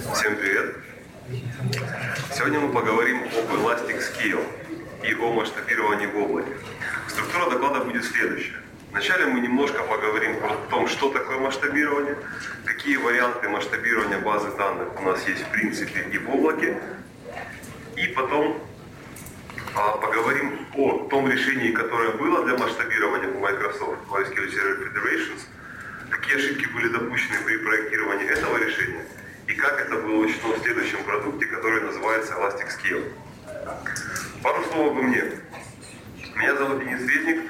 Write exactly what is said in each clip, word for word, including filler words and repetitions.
Всем привет! Сегодня мы поговорим об Elastic Scale и о масштабировании в облаке. Структура доклада будет следующая. Вначале мы немножко поговорим о том, что такое масштабирование, какие варианты масштабирования базы данных у нас есть в принципе и в облаке, и потом а, поговорим о том решении, которое было для масштабирования у Microsoft MySQL Server Federations, какие ошибки были допущены при проектировании этого решения и как это было учтено в следующем продукте, который называется Elastic Scale. Пару слов обо мне. Меня зовут Денис Резник.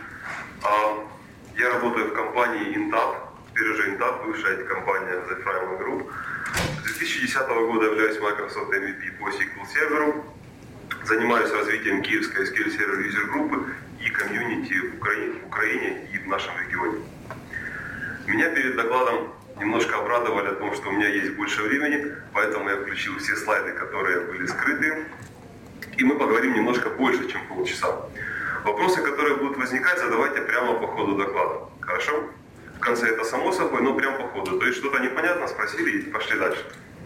Я работаю в компании Intap, теперь уже Intap, бывшая ай ти-компания The Framework Group. С две тысячи десятого года являюсь Microsoft эм ви пи по эс кью эль Server. Занимаюсь развитием киевской эс кью эль Server User группы и комьюнити в Украине, в Украине и в нашем регионе. Меня перед докладом немножко обрадовали о том, что у меня есть больше времени, поэтому я включил все слайды, которые были скрыты. И мы поговорим немножко больше, чем полчаса. Вопросы, которые будут возникать, задавайте прямо по ходу доклада. Хорошо? В конце это само собой, но прямо по ходу. То есть что-то непонятно, спросили и пошли дальше.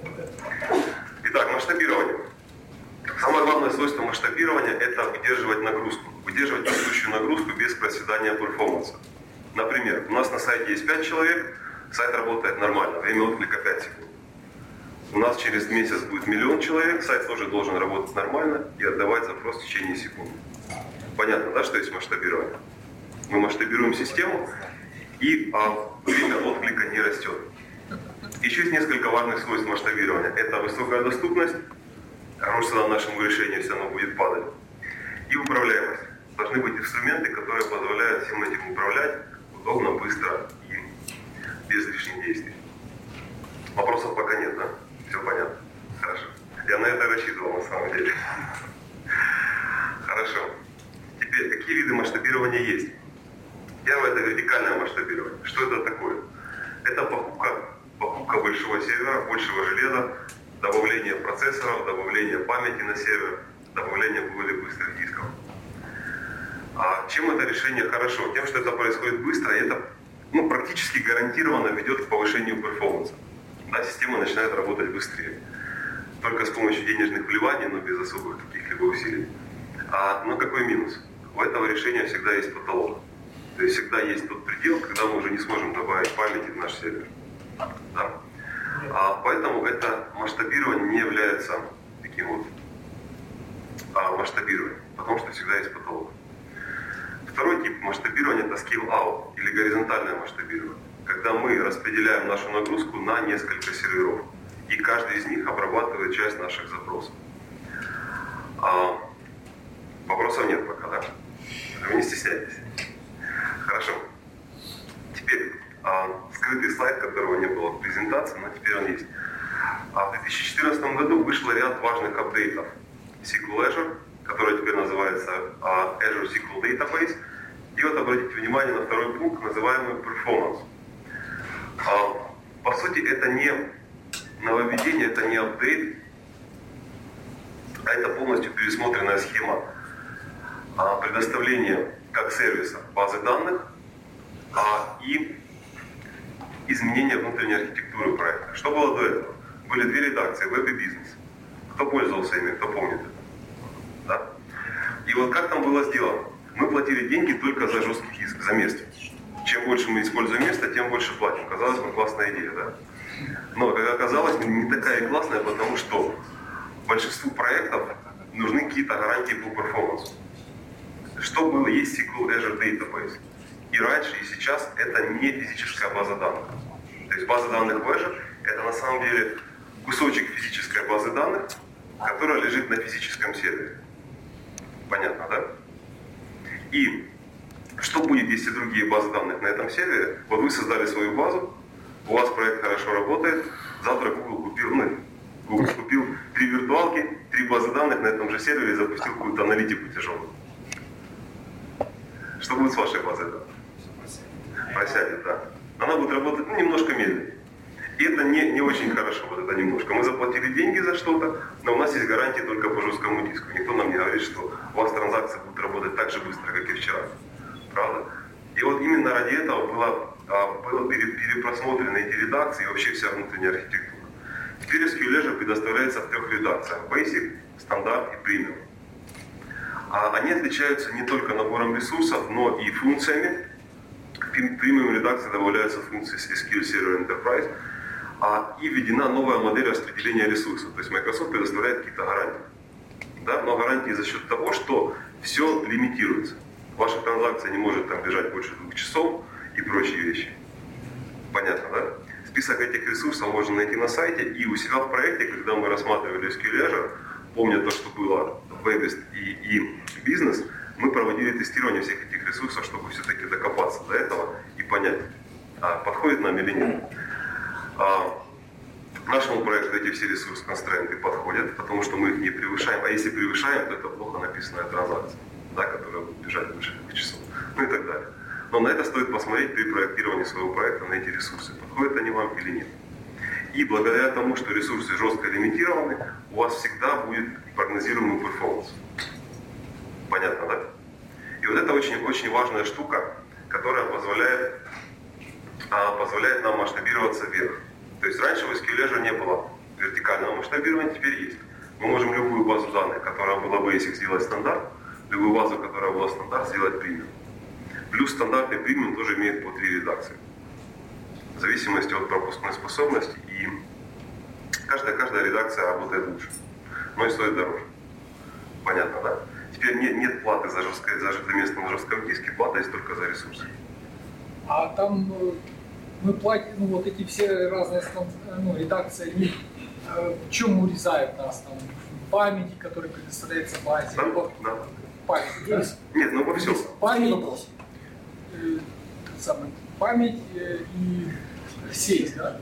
Итак, масштабирование. Самое главное свойство масштабирования – это выдерживать нагрузку. Выдерживать растущую нагрузку без проседания перформанса. Например, у нас на сайте есть пять человек, сайт работает нормально, время отклика пять секунд. У нас через месяц будет миллион человек, сайт тоже должен работать нормально и отдавать запрос в течение секунды. Понятно, да, что есть масштабирование? Мы масштабируем систему, и а, время отклика не растет. Еще есть несколько важных свойств масштабирования. Это высокая доступность, потому что нашему решению все равно будет падать, и управляемость. Должны быть инструменты, которые позволяют всем этим управлять удобно, быстро и без лишних действий. Вопросов пока нет, да? Все понятно? Хорошо. Я на это рассчитывал на самом деле. Хорошо. Теперь, какие виды масштабирования есть? Первое – это вертикальное масштабирование. Что это такое? Это покупка, покупка большого сервера, большего железа, добавление процессоров, добавление памяти на сервер, добавление более быстрых дисков. А чем это решение хорошо? Тем, что это происходит быстро, и это ну, практически гарантированно ведет к повышению перформанса. Да, система начинает работать быстрее. Только с помощью денежных вливаний, но без особых каких-либо усилий. А, но какой минус? У этого решения всегда есть потолок. То есть всегда есть тот предел, когда мы уже не сможем добавить памяти в наш сервер. Да? А, поэтому это масштабирование не является таким вот а, масштабированием, потому что всегда есть потолок. Второй тип масштабирования – это scale-out или горизонтальное масштабирование, когда мы распределяем нашу нагрузку на несколько серверов, и каждый из них обрабатывает часть наших запросов. А, вопросов нет пока, да? Вы не стесняйтесь. Хорошо. Теперь а, скрытый слайд, которого не было в презентации, но теперь он есть. А в две тысячи четырнадцатом году вышло ряд важных апдейтов эс кью эль Azure, который теперь называется uh, Azure эс кью эль Database. И вот обратите внимание на второй пункт, называемый Performance. Uh, по сути, это не нововведение, это не апдейт, а это полностью пересмотренная схема uh, предоставления как сервиса базы данных uh, и изменения внутренней архитектуры проекта. Что было до этого? Были две редакции, веб и бизнес. Кто пользовался ими, кто помнит это? Да? И вот как там было сделано? Мы платили деньги только за жесткий диск, за место. Чем больше мы используем место, тем больше платим. Казалось бы, классная идея, да? Но, как оказалось, не такая классная, потому что большинству проектов нужны какие-то гарантии по перформансу. Что было? Есть эс кью эль Azure Database. И раньше, и сейчас это не физическая база данных. То есть база данных в Azure – это на самом деле кусочек физической базы данных, которая лежит на физическом сервере. Понятно, да? И что будет, если другие базы данных на этом сервере? Вот вы создали свою базу, у вас проект хорошо работает, завтра Google купил, ну, Google купил три виртуалки, три базы данных на этом же сервере и запустил какую-то аналитику тяжелую. Что будет с вашей базой данных? Просядет, да. Она будет работать ну, немножко медленнее. И это не, не очень хорошо, вот это немножко. Мы заплатили деньги за что-то, но у нас есть гарантии только по жесткому диску. Никто нам не говорит, что у вас транзакции будут работать так же быстро, как и вчера. Правда? И вот именно ради этого было, было перепросмотрены эти редакции и вообще вся внутренняя архитектура. Теперь эс кью эль Azure предоставляется в трех редакциях: Basic, Standard и Premium. Они отличаются не только набором ресурсов, но и функциями. В Premium редакции добавляются функции эс кью эль Server Enterprise, и введена новая модель распределения ресурсов. То есть Microsoft предоставляет какие-то гарантии. Да? Но гарантии за счет того, что все лимитируется. Ваша транзакция не может там бежать больше двух часов и прочие вещи. Понятно, да? Список этих ресурсов можно найти на сайте, и у себя в проекте, когда мы рассматривали эс кью эль Azure, помня то, что было в Webist и, и бизнес, мы проводили тестирование всех этих ресурсов, чтобы все-таки докопаться до этого и понять, а подходит нам или нет. А, нашему проекту эти все ресурс-констрейнты подходят, потому что мы их не превышаем, а если превышаем, то это плохо написанная транзакция, да, которая будет бежать больше двух часов, ну и так далее. Но на это стоит посмотреть при проектировании своего проекта, на эти ресурсы, подходят они вам или нет. И благодаря тому, что ресурсы жестко лимитированы, у вас всегда будет прогнозируемый перформанс. Понятно, да? И вот это очень, очень важная штука, которая позволяет, а, позволяет нам масштабироваться вверх. То есть раньше в эс кью эль Azure не было вертикального масштабирования, теперь есть. Мы можем любую базу данных, которая была Basic, сделать стандарт, любую базу, которая была стандарт, сделать премиум. Плюс стандартный премиум тоже имеет по три редакции. В зависимости от пропускной способности, и каждая, каждая редакция работает лучше, но и стоит дороже. Понятно, да? Теперь нет, нет платы за, жесткое, за, за место на жестком диске, плата есть только за ресурсы. А там мы платим, ну вот эти все разные ну, редакции, они э, в чем урезают нас? Там, в памяти, которая предоставляется в базе? Да, либо да. Память, да? Нет, ну во всем. Память, э, самый, память э, и сеть, да?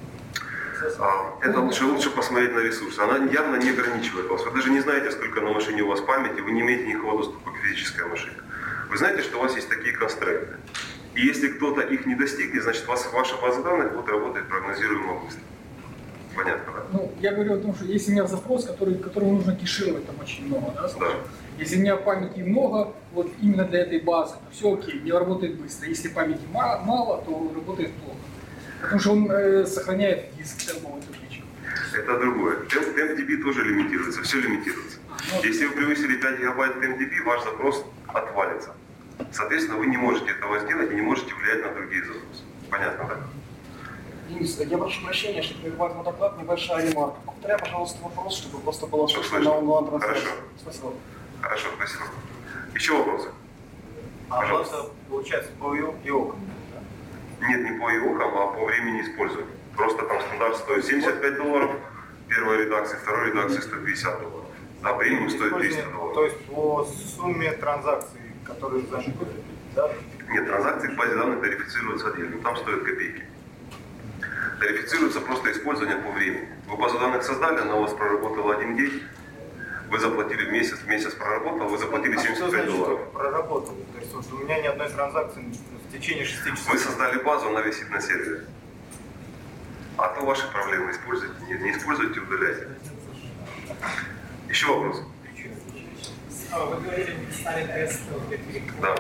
А, это лучше, лучше посмотреть на ресурсы. Она явно не ограничивает вас. Вы даже не знаете, сколько на машине у вас памяти, вы не имеете никакого доступа к физической машине. Вы знаете, что у вас есть такие констрейнты. И если кто-то их не достигнет, значит вас, ваша база данных будет работать прогнозируемо быстро. Понятно, да? Ну, я говорю о том, что если у меня запрос, который, которому нужно кешировать там очень много, да? Да. Если у меня памяти много, вот именно для этой базы, то все окей, не работает быстро. Если памяти мало, мало то работает плохо. Потому что он э, сохраняет диск темповую табличку. Это другое. TempDB тоже лимитируется, все лимитируется. А, ну, если вы превысили пять гигабайт TempDB, ваш запрос отвалится. Соответственно, вы не можете этого сделать и не можете влиять на другие запросы. Понятно, да? Денис, я прошу прощения, что прерывать мой доклад, небольшая ремарка. Повторяй, пожалуйста, вопрос, чтобы просто было слышно на онлайн-трансляции. Хорошо. Спасибо. Хорошо, спасибо. Еще вопросы? А база, получается, по ИОКам? Нет, не по ИОКам, а по времени использования. Просто там стандарт стоит семьдесят пять долларов, первой редакции, второй редакции стоит пятьдесят долларов. А премиум стоит триста долларов. То есть по сумме транзакций, которые заняты, да? Нет, транзакции в базе данных тарифицируются отдельно, там стоят копейки. Тарифицируется просто использование по времени. Вы базу данных создали, она у вас проработала один день, вы заплатили в месяц, в месяц проработал, вы заплатили семьдесят пять долларов. Проработал. То есть вот у меня ни одной транзакции в течение шести часов. Вы создали базу, она висит на сервере. А то ваши проблемы используйте, не, не используйте, удаляйте. Еще вопрос? Вы говорили, вы писали тест. Да.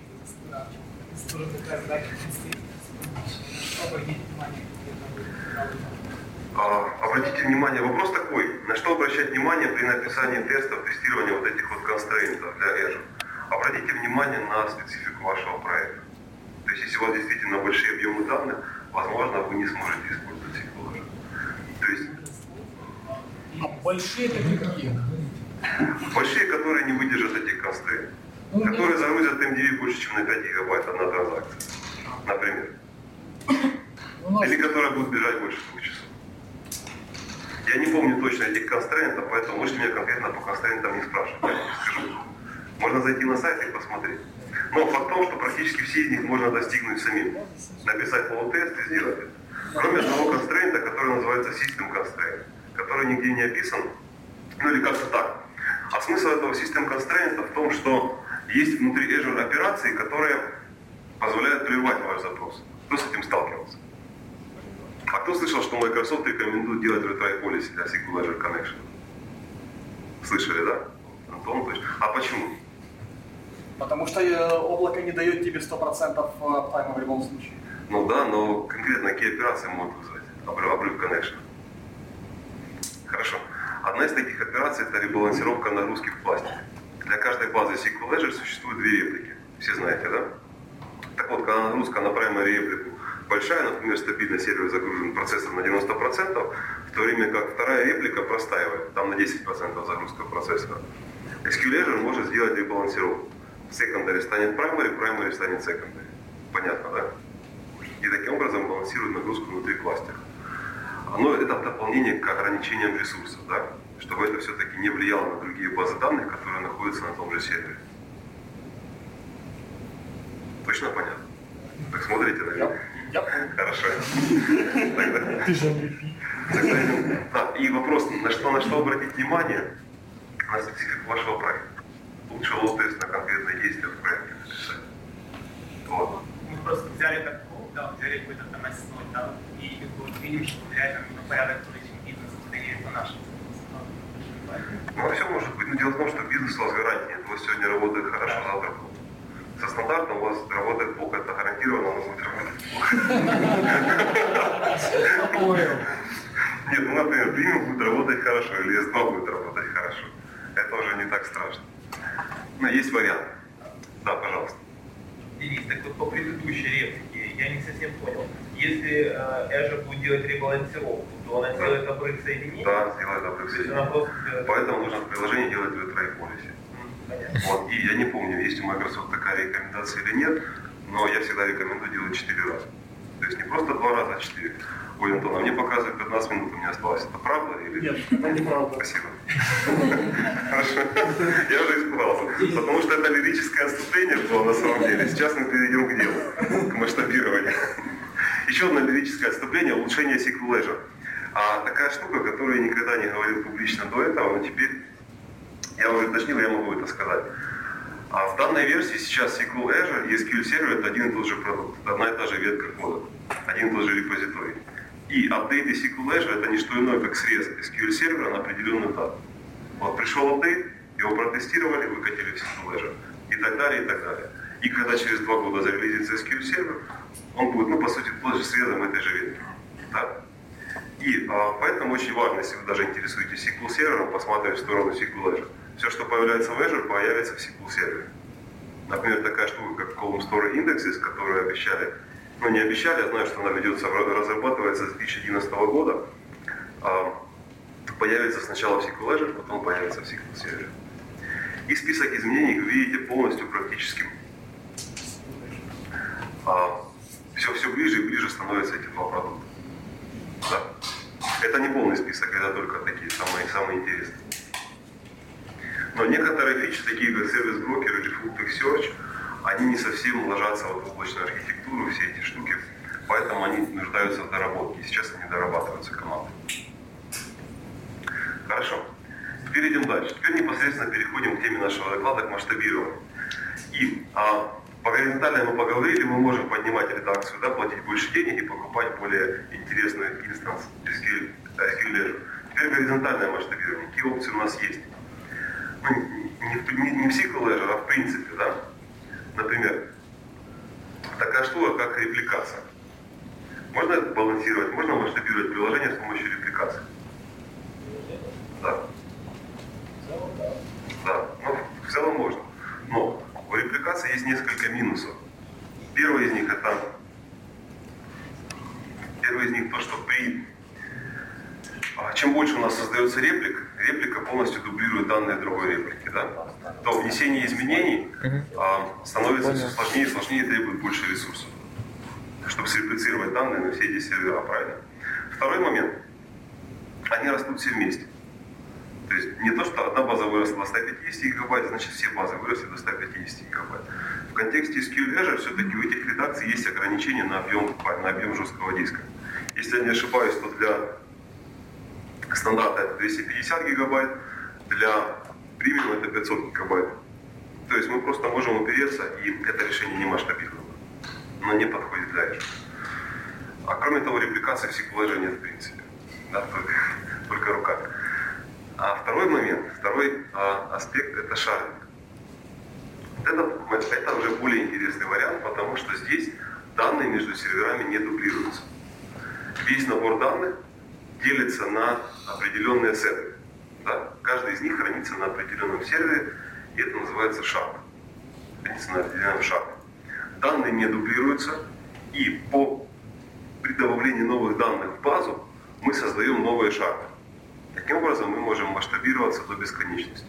А, обратите внимание, вопрос такой, на что обращать внимание при написании тестов, тестирования вот этих вот констрейнтов для Azure? Обратите внимание на специфику вашего проекта. То есть, если у вас действительно большие объемы данных, возможно, вы не сможете использовать их положение. То есть... Большие это какие? Большие, которые не выдержат этих констрейнтов. Ну, которые загрузят TempDB больше, чем на пять гигабайт одна транзакция. Например. нас... Или которая будет бежать больше двух часов. Я не помню точно этих констрейнтов, поэтому можете меня конкретно по констрейнтам не спрашивать, я не скажу. Можно зайти на сайт и посмотреть. Но факт в том, что практически все из них можно достигнуть самим. Написать полутест и сделать это. Кроме одного констрейнта, который называется System Constraint, который нигде не описан, ну или как-то так. А смысл этого System Constraint в том, что есть внутри Azure операции, которые позволяют прервать ваш запрос. Кто с этим сталкивался? А кто слышал, что Microsoft рекомендует делать retry policy для эс кью эль Azure Connection? Слышали, да? Антон, точно. А почему? Потому что облако не дает тебе сто процентов тайма в любом случае. Ну да, но конкретно какие операции могут вызвать обрыв connection? Одна из таких операций – это ребалансировка нагрузки в пластике. Для каждой базы эс кью эль Azure существует две реплики. Все знаете, да? Так вот, когда нагрузка на primary реплику большая, например, стабильно сервер загружен процессором на девяносто процентов, в то время как вторая реплика простаивает, там на десять процентов загрузка процессора. эс кью эль Azure может сделать ребалансировку. Secondary станет primary, primary станет secondary. Понятно, да? И таким образом балансирует нагрузку внутри кластера. Но это в дополнение к ограничениям ресурсов, да? Чтобы это все-таки не влияло на другие базы данных, которые находятся на том же сервере. Точно понятно? Так смотрите на меня. Хорошо. Ты же MVP. Да, и вопрос, на что, на что обратить внимание на специфику вашего проекта. Лучше лоу-тест на конкретные действия в проекте написать. Вот. Мы просто взяли такой, да, взяли какой-то там основной, да, и вот видим, что реально на порядок очень бизнес состоит по нашему. Ну, все может быть. Но дело в том, что бизнес у вас гарантия. У вас сегодня работает хорошо, завтра плохо. Со стандартом у вас работает плохо, это гарантированно, но будет работать плохо. Нет, ну, например, премиум будет работать хорошо, или эс два будет работать хорошо. Это уже не так страшно. Но есть вариант. Да, пожалуйста. Денис, так вот по предыдущей реплике я не совсем понял. Если э, Azure будет делать ребалансировку, то она Да. делает обрыв соединений? Да, сделает обрыв То есть она соединений. просто делает... Поэтому нужно в приложении делать retry policy. Понятно. Вот. И я не помню, есть у Microsoft такая рекомендация или нет, но я всегда рекомендую делать четыре раза. То есть не просто два раза, а четыре. Ой, Антон, а мне показывает пятнадцать минут у меня осталось. Это правда или Нет, это неправда. Спасибо. Хорошо. Я уже испугался. Потому что это лирическое отступление было на самом деле. Сейчас мы перейдем к делу, к масштабированию. Еще одно лирическое отступление – улучшение эс кью эль Azure. А такая штука, которую я никогда не говорил публично до этого, но теперь я уже уточнил, я могу это сказать. А в данной версии сейчас эс кью эль Azure и эс кью эль Server – это один и тот же продукт, одна и та же ветка кода, один и тот же репозиторий. И апдейт эс кью эль Azure – это не что иное, как срез эс кью эль Server на определенную дату. Вот пришел апдейт, его протестировали, выкатили в эс кью эль Azure и так далее, и так далее. И когда через два года зарелизится эс кью эль Server, он будет, ну, по сути, тоже срезом этой же ветки. Да. И а, поэтому очень важно, если вы даже интересуетесь эс кью эль Server, посмотреть в сторону эс кью эль Azure. Все, что появляется в Azure, появится в эс кью эль Server. Например, такая штука, как Column Store Indexes, которую обещали, ну не обещали, я знаю, что она ведется, разрабатывается с две тысячи одиннадцатого года, а, появится сначала в эс кью эль Azure, потом появится в эс кью эль Server. И список изменений вы видите полностью практически. А, все, все ближе и ближе становятся эти два продукта. Да. Это не полный список, это только такие самые, самые интересные. Но некоторые фичи, такие как сервис-брокер или full text search, они не совсем ложатся вот в облачную архитектуру, все эти штуки, поэтому они нуждаются в доработке. И сейчас они дорабатываются командой. Хорошо. Теперь идем дальше. Теперь непосредственно переходим к теме нашего доклада, к масштабированию. И а, по горизонтали мы поговорили, мы можем поднимать редакцию, да, платить больше денег и покупать более интересный инстанс эс кью эль Azure. Теперь горизонтальное масштабирование. Какие опции у нас есть? Ну, не, не, не в эс кью эль Azure, а в принципе, да. Например, такая штука, как репликация. Можно это балансировать, можно масштабировать приложение с помощью репликации? Да. Да, ну, в целом можно. Но у репликации есть несколько минусов. Первый из них это первый из них то, что при чем больше у нас создается реплик, реплика полностью дублирует данные другой реплики, да, то внесение изменений а, становится все сложнее и сложнее, требует больше ресурсов, чтобы среплицировать данные на все эти сервера правильно. Второй момент. Они растут все вместе. То есть не то, что одна база выросла до ста пятидесяти гигабайт, значит все базы выросли до ста пятидесяти гигабайт. В контексте эс кью эль Azure все-таки у этих редакций есть ограничения на объем, на объем жесткого диска. Если я не ошибаюсь, то для стандарта это двести пятьдесят гигабайт, для премиум это пятьсот гигабайт. То есть мы просто можем упереться, и это решение не масштабировано. Оно не подходит для Azure. А кроме того, репликации в эс кью эль Azure нет в принципе. Да, только, только руками. А второй момент, второй а, аспект это шардинг. Это, это уже более интересный вариант, потому что здесь данные между серверами не дублируются. Весь набор данных делится на определенные сеты. Да? Каждый из них хранится на определенном сервере, и это называется шард. Хранится на определенном шарде. Данные не дублируются, и по при добавлении новых данных в базу мы создаем новые шарды. Таким образом мы можем масштабироваться до бесконечности.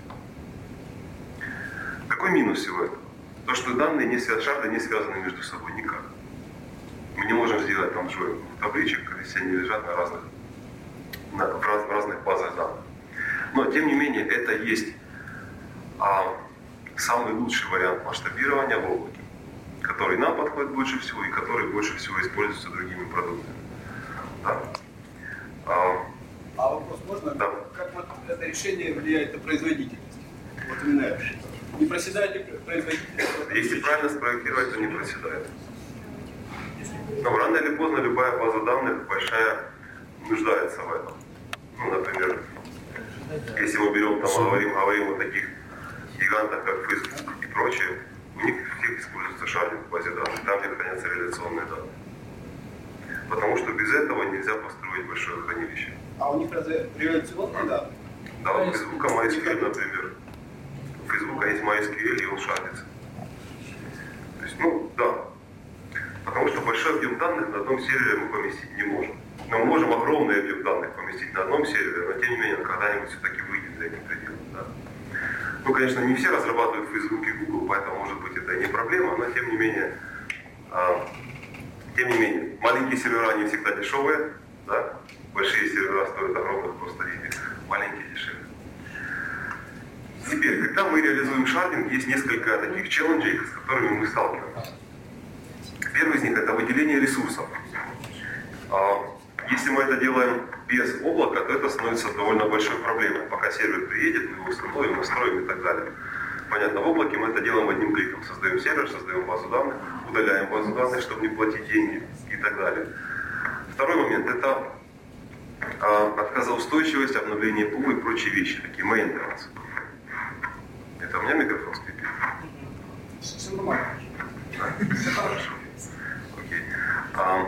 Какой минус всего этого? То, что данные не связаны, шарды не связаны между собой никак. Мы не можем сделать там же табличек, если они лежат на разных, на, в, раз, в разных базах данных. Но тем не менее это есть а, самый лучший вариант масштабирования в облаке, который нам подходит больше всего и который больше всего используется другими продуктами. Да? А, а вопрос можно? Да. Как вот это решение влияет на производительность? Вот именно это. Не проседает ли производительность? Если правильно спроектировать, то не проседает. Но рано или поздно любая база данных большая нуждается в этом. Ну, например, если мы берем, там, говорим, говорим о таких гигантах, как Facebook и прочее, у них всех используется шардинг в базе данных, там, где хранятся реляционные данные. Потому что без этого нельзя построить большое хранилище. А у них разве реляционные данные? Да, у Facebook MySQL, например. У Facebook есть MySQL, и он шардится. То есть, ну, да. Потому что большой объем данных на одном сервере мы поместить не можем. Но мы можем огромный объем данных поместить на одном сервере, но тем не менее когда-нибудь все-таки выйдет за этим пределом. Да? Ну, конечно, не все разрабатывают Facebook и Google, поэтому, может быть, это и не проблема, но тем не менее, а, тем не менее, маленькие сервера не всегда дешевые, да? Большие сервера стоят огромных просто денег, маленькие дешевле. Теперь, когда мы реализуем шардинг, есть несколько таких челленджей, с которыми мы сталкиваемся. Первый из них – это выделение ресурсов. Если мы это делаем без облака, то это становится довольно большой проблемой. Пока сервер приедет, мы его установим, настроим и так далее. Понятно, в облаке мы это делаем одним кликом. Создаем сервер, создаем базу данных, удаляем базу данных, чтобы не платить деньги и так далее. Второй момент – это отказоустойчивость, обновление пула и прочие вещи, такие maintenance. Это у меня микрофон скрипит? Все нормально. Хорошо. Окей. А,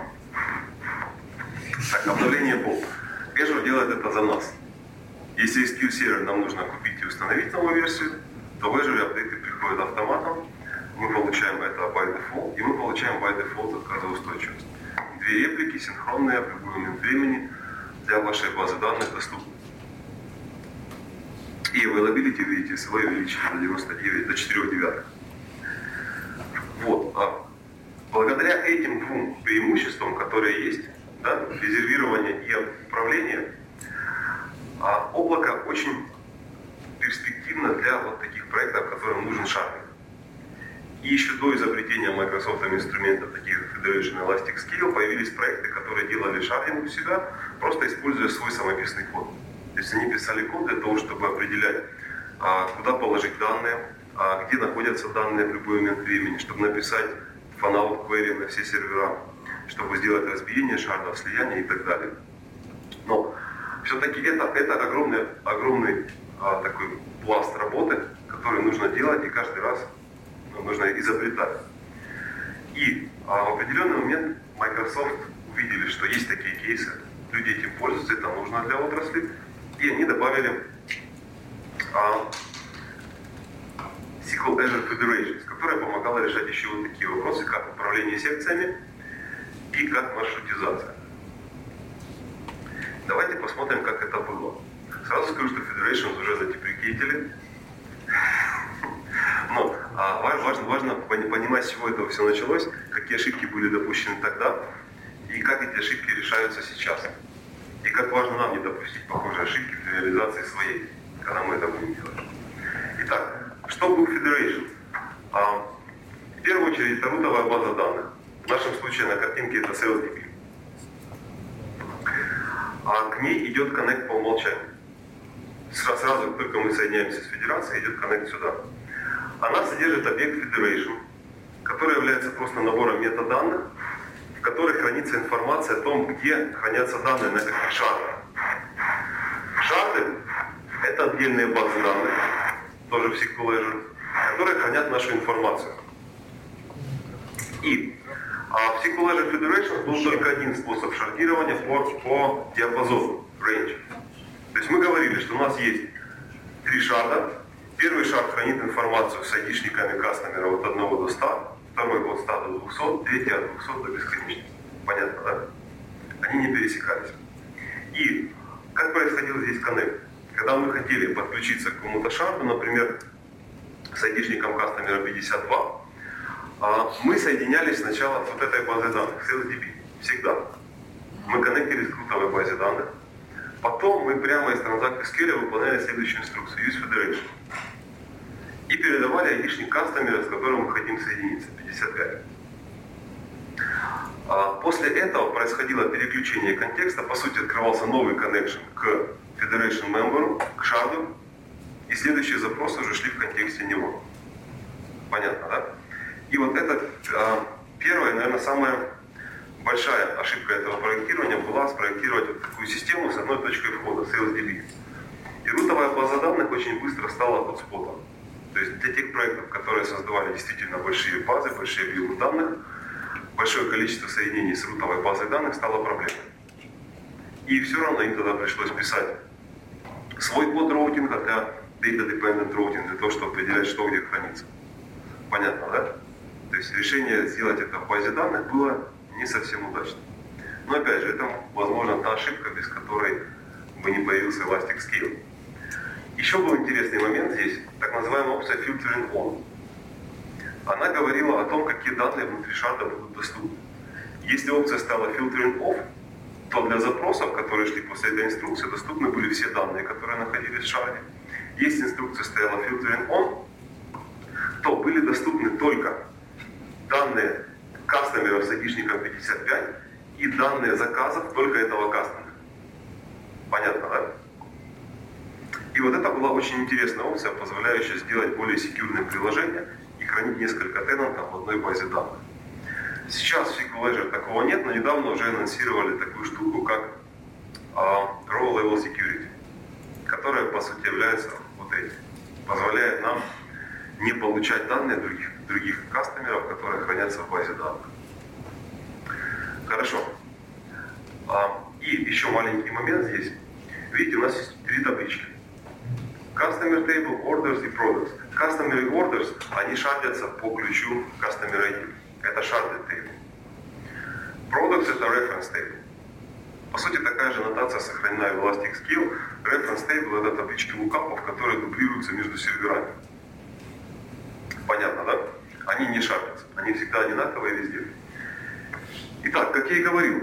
так, обновление пол. Azure делает это за нас. Если эс кью эль-сервер нам нужно купить и установить новую версию, то в Azure апдейты приходят автоматом, мы получаем это by default, и мы получаем by default отказоустойчивость. Две реплики, синхронные, в любой момент времени для вашей базы данных доступны. И availability, видите, свое увеличили до девяносто девять, до четырех девятых. Вот. А благодаря этим двум преимуществам, которые есть, да, резервирование и управление, а облако очень перспективно для вот таких проектов, которым нужен шардинг. И еще до изобретения Microsoft инструментов, таких как Federation Elastic Scale, появились проекты, которые делали шардинг у себя, просто используя свой самописный код. То есть они писали код для того, чтобы определять, куда положить данные, где находятся данные в любой момент времени, чтобы написать fan-out query на все сервера, чтобы сделать разбиение шардов, слияние и так далее. Но все-таки это, это огромный, огромный а, такой пласт работы, который нужно делать и каждый раз ну, нужно изобретать. И а, в определенный момент Microsoft увидели, что есть такие кейсы, люди этим пользуются, это нужно для отрасли, и они добавили а, эс кью эль Azure Federations, которая помогала решать еще вот такие вопросы, как управление секциями и как маршрутизация. Давайте посмотрим, как это было. Сразу скажу, что Federations уже задеприкейтили. Но а, важно, важно понимать, с чего это все началось, какие ошибки были допущены тогда и как эти ошибки решаются сейчас. И как важно нам не допустить похожие ошибки при реализации своей, когда мы это будем делать. Итак, что был Federation? А, в первую очередь, это рутовая база данных. В нашем случае на картинке это SalesDB. А к ней идет коннект по умолчанию. Сразу, сразу, как только мы соединяемся с федерацией, идет коннект сюда. Она содержит объект Federation, который является просто набором метаданных, в которых хранится информация о том, где хранятся данные на каких шардах. Шарды — это отдельные базы данных, тоже в эс кью эль Azure, которые хранят нашу информацию. И а в эс кью эль Azure Federation был только один способ шардирования по, по диапазону, range. То есть мы говорили, что у нас есть три шарда. Первый шард хранит информацию с айдишниками кастомера от одного до ста, второй от ста до двухсот, третий от двухсот до бесконечности. Понятно, да? Они не пересекались. И как происходил здесь коннект? Когда мы хотели подключиться к какому-то шарду, например, с айдишником кастомера пятьдесят два, мы соединялись сначала с вот этой базой данных, с эл эс ди би. Всегда. Мы коннектились к рутовой базе данных. Потом мы прямо из Transact эс кью эль выполняли следующую инструкцию, use federation. И передавали айдишник кастомера, с которым мы хотим соединиться, пятьдесят пять. После этого происходило переключение контекста, по сути открывался новый connection к Federation Member, к шарду, и следующие запросы уже шли в контексте него. Понятно, да? И вот это первая, наверное, самая большая ошибка этого проектирования была спроектировать вот такую систему с одной точкой входа, с эл эс ди би. И рутовая база данных очень быстро стала хотспотом. То есть для тех проектов, которые создавали действительно большие базы, большие объемы данных, большое количество соединений с рутовой базой данных стало проблемой. И все равно им тогда пришлось писать свой код роутинга для Data Dependent Routing, для того, чтобы определять, что где хранится. Понятно, да? То есть решение сделать это в базе данных было не совсем удачным. Но опять же, это, возможно, та ошибка, без которой бы не появился Elastic Scale. Еще был интересный момент здесь, так называемая опция Filtering On. Она говорила о том, какие данные внутри шарда будут доступны. Если опция стала Filtering Off, то для запросов, которые шли после этой инструкции, доступны были все данные, которые находились в шарде. Если инструкция стояла Filtering On, то были доступны только данные кастомеров с айдишником пятьдесят пять и данные заказов только этого кастомера. Понятно, да? И вот это была очень интересная опция, позволяющая сделать более секьюрное приложение и хранить несколько тенантов в одной базе данных. Сейчас в эс кью эль Ledger такого нет, но недавно уже анонсировали такую штуку, как uh, Row Level Security, которая, по сути, является вот этим. Позволяет нам не получать данные других, других кастомеров, которые хранятся в базе данных. Хорошо. Uh, и еще маленький момент здесь. Видите, у нас есть три таблички. Customer Table, Orders и Products. Customer и Orders, они шардятся по ключу Customer ай ди. Это Sharded Table. Products это Reference Table. По сути, такая же нотация сохранена в Elastic Scale. Reference Table это таблички лукапов, которые дублируются между серверами. Понятно, да? Они не шардятся. Они всегда одинаковые везде. Итак, как я и говорил,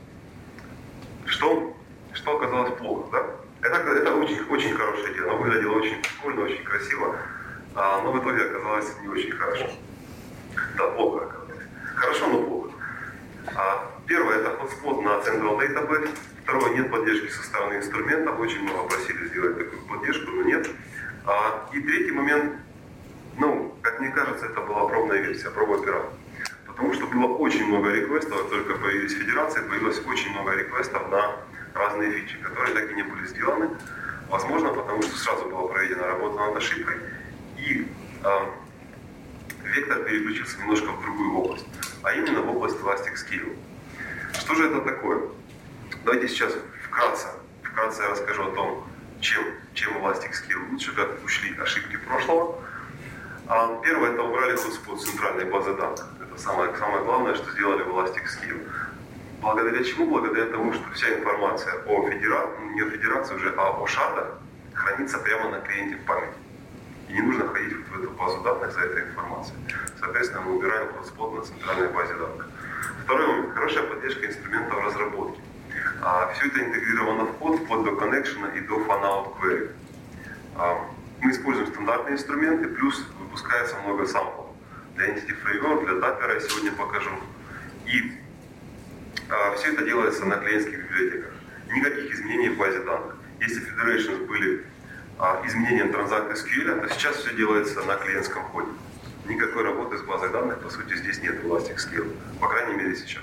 что, что оказалось плохо, да? Это, это очень, очень хорошая идея. Она выглядела очень прикольно, очень красиво, а, но в итоге оказалось не очень хорошо. Да, плохо оказалось. Хорошо, но плохо. А, первое, это hotspot на Central Database. Второе, нет поддержки со стороны инструментов. Очень много просили сделать такую поддержку, но нет. А, и третий момент, ну, как мне кажется, это была пробная версия, проба пера. Потому что было очень много реквестов, только появились федерации, появилось очень много реквестов на разные фичи, которые так и не были сделаны. Возможно, потому что сразу была проведена работа над ошибкой. И э, вектор переключился немножко в другую область, а именно в область Elastic Scale. Что же это такое? Давайте сейчас вкратце, вкратце я расскажу о том, чем, чем Elastic Scale лучше, как ушли ошибки прошлого. А первое, это убрали hotspot центральной базы данных. Это самое, самое главное, что сделали в Elastic Scale. Благодаря чему? Благодаря тому, что вся информация о федерации, не о федерации уже, а о шардах хранится прямо на клиенте в памяти. И не нужно ходить в эту базу данных за этой информацией. Соответственно, мы убираем hotspot на центральной базе данных. Второй момент. Хорошая поддержка инструментов разработки. А, все это интегрировано в код, вплоть до коннекшена и до fan-out query. А, мы используем стандартные инструменты, плюс выпускается много самплов. Для Entity Framework, для Dapper я сегодня покажу. И а, все это делается на клиентских библиотеках. Никаких изменений в базе данных. Если Federations были а, изменением Transact эс кью эль, то сейчас все делается на клиентском коде. Никакой работы с базой данных, по сути, здесь нет в Elastic Scale. По крайней мере, сейчас.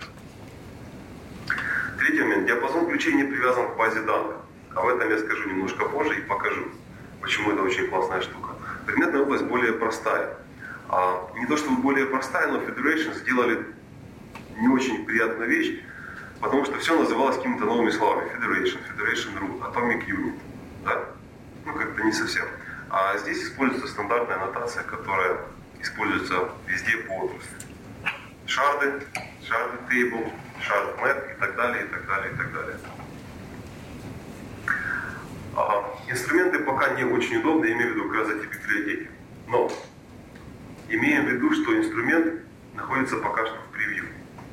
Третий момент. Диапазон ключей не привязан к базе данных. Об этом я скажу немножко позже и покажу, почему это очень классная штука. Предметная область более простая. А, не то чтобы более простая, но Federation сделали не очень приятную вещь, потому что все называлось какими-то новыми словами. Federation, Federation Root, Atomic Unit. Да? Ну, как-то не совсем. А здесь используется стандартная аннотация, которая используется везде по отрасли. Шарды, шарды table, шарды map и так далее, и так далее, и так далее. А, инструменты пока не очень удобны, я имею в виду как раз эти библиотеки. Но имеем в виду, что инструмент находится пока что в превью.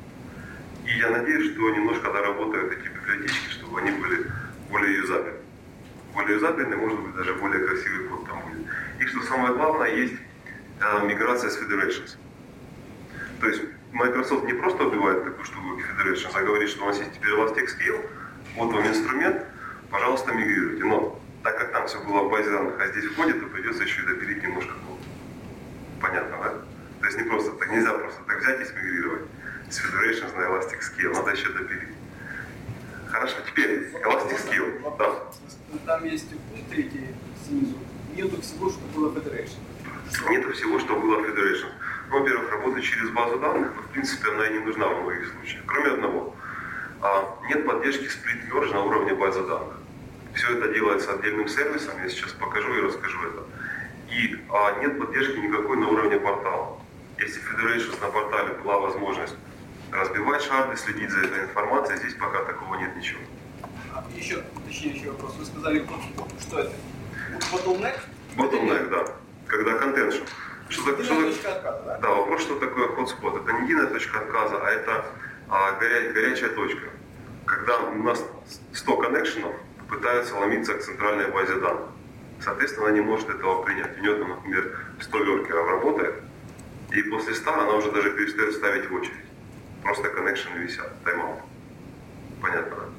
И я надеюсь, что немножко доработают эти библиотечки, чтобы они были более юзабельны. Более юзабельны, может быть, даже более красивый код там будет. И что самое главное, есть э, миграция с Federations. То есть Microsoft не просто убивает такую штуку, как Federations, а говорит, что у нас есть теперь ElasticScale, вот вам инструмент, пожалуйста, мигрируйте. Но так как там все было в базе данных, а здесь входит, то придется еще и допилить немножко код. Понятно, да? То есть не просто так, нельзя просто так взять и смигрировать с Federations на ElasticScale, надо еще допилить. Хорошо, теперь ElasticScale. Да. Там есть пункты эти снизу, нету всего, что было в Federation. Нету всего, что было в Federation. Ну, во-первых, работать через базу данных, но, в принципе, она и не нужна в многих случаях. Кроме одного. Нет поддержки split merge на уровне базы данных. Все это делается отдельным сервисом, я сейчас покажу и расскажу это. И а, нет поддержки никакой на уровне портала. Если в Federations на портале была возможность разбивать шарды, следить за этой информацией, здесь пока такого нет ничего. А, еще, точнее, еще вопрос. Вы сказали, что это? Bottleneck? Bottleneck, да. Когда contention. Что так, что точка отказа, да? Да, вопрос, что такое hotspot. Это не единая точка отказа, а это а, горя, горячая точка. Когда у нас сто коннекшенов пытаются ломиться к центральной базе данных. Соответственно, она не может этого принять. У нее там, например, сто воркеров работает, и после ста она уже даже перестает ставить в очередь. Просто коннекшены висят, тайм-аут. Понятно, да?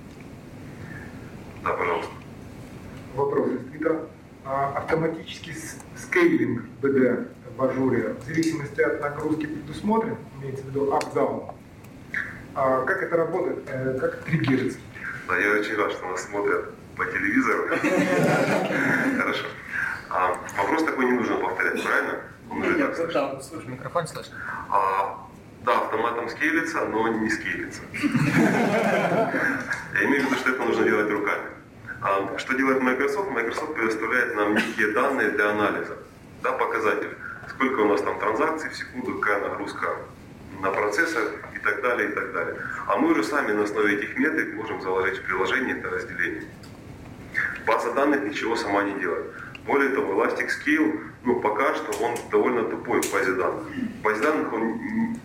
Да, пожалуйста. Вопрос из Твиттера. А, автоматический скейлинг би ди в ажуре в зависимости от нагрузки предусмотрен, имеется в виду up-down. А как это работает? Э, как это триггерится? Да, я очень рад, что нас смотрят по телевизору. Хорошо. А, вопрос такой не нужно повторять, правильно? Он уже так слышно. Слушай, микрофон слышно. А, да, автоматом скейлится, но не скейлится. Я имею в виду, что это нужно делать руками. А, что делает Microsoft? Microsoft предоставляет нам некие данные для анализа. Да, показатели. Сколько у нас там транзакций в секунду, какая нагрузка на процессор и так далее, и так далее. А мы уже сами на основе этих метрик можем заложить в приложение это разделение. База данных ничего сама не делает. Более того, ElasticScale, ну пока что он довольно тупой в базе данных. В базе данных он,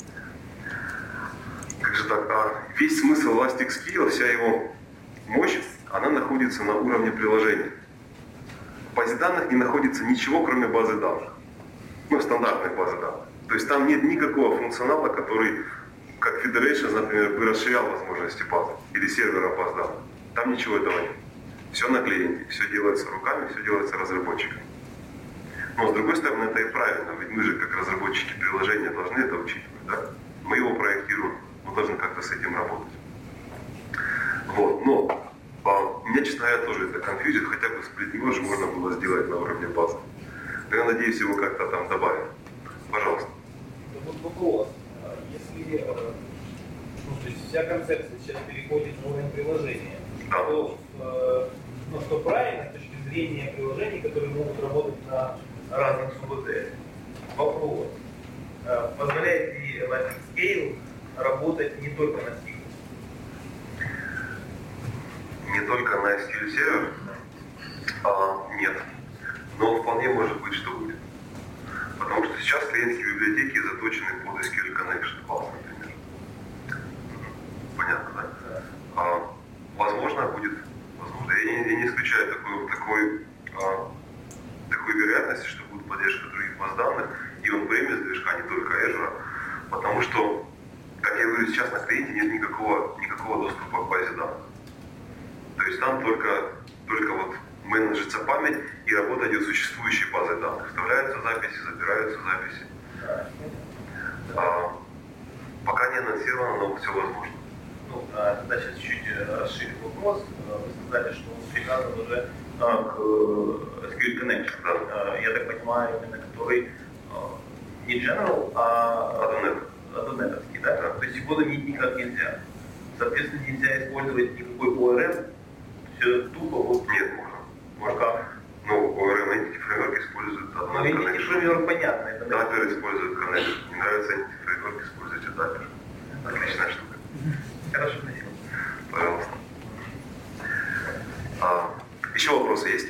как же так, а весь смысл ElasticScale, вся его мощь, она находится на уровне приложения. В базе данных не находится ничего, кроме базы данных. Ну, стандартной базы данных. То есть там нет никакого функционала, который, как Federations, например, бы расширял возможности базы или сервера баз данных. Там ничего этого нет. Все на клиенте, все делается руками, все делается разработчиками. Но с другой стороны, это и правильно, ведь мы же, как разработчики приложения, должны это учитывать. Да? Мы его проектируем, мы должны как-то с этим работать. Вот, но а, меня, честно говоря, тоже это конфьюзит, хотя бы сплит-мерж можно было сделать на уровне базы. Но я надеюсь, его как-то там добавим. Пожалуйста. Вот вопрос. Если ну, то есть вся концепция сейчас переходит на уровень приложения, Да. то, э, ну, что правильно с точки зрения приложений, которые могут работать на разных СУБД. Вопрос. Э, позволяет ли ElasticScale работать не только на стиле? Не только на эс кью эль сервер? А, нет. Но вполне может быть, что будет. Потому что сейчас клиентские библиотеки заточены под эс кью эль Connection Class, например. Понятно, да? А, возможно, будет. Возможно. Я не, я не исключаю такой, такой, а, такой вероятности, что будет поддержка других баз данных и on-premise движка, не только Azure. Потому что, как я говорю, сейчас на клиенте нет никакого, никакого доступа к базе данных. То есть там только, только вот менеджится память и работа идет с существующей базой данных. Вставляются записи, забираются записи. А, пока не анонсировано, но все возможно. Ну, а, тогда сейчас чуть расширим вопрос. Вы сказали, что он привязан уже а, к эс кью эль Connection. Да? А, я так понимаю, именно который а, не General, а Adonet-овский, да? Да? То есть его заменить никак нельзя. Соответственно, нельзя использовать никакой о эр эм. Все тупо вот нет, можно. Можно. Ну, о эр эм Entity Framework используется. используют Entity Connection. Framework понятно. Это Dapper использует Connection. Не нравится Entity Framework, используйте Dapper. Отличная штука. Хорошо, спасибо. Пожалуйста. А, еще вопросы есть?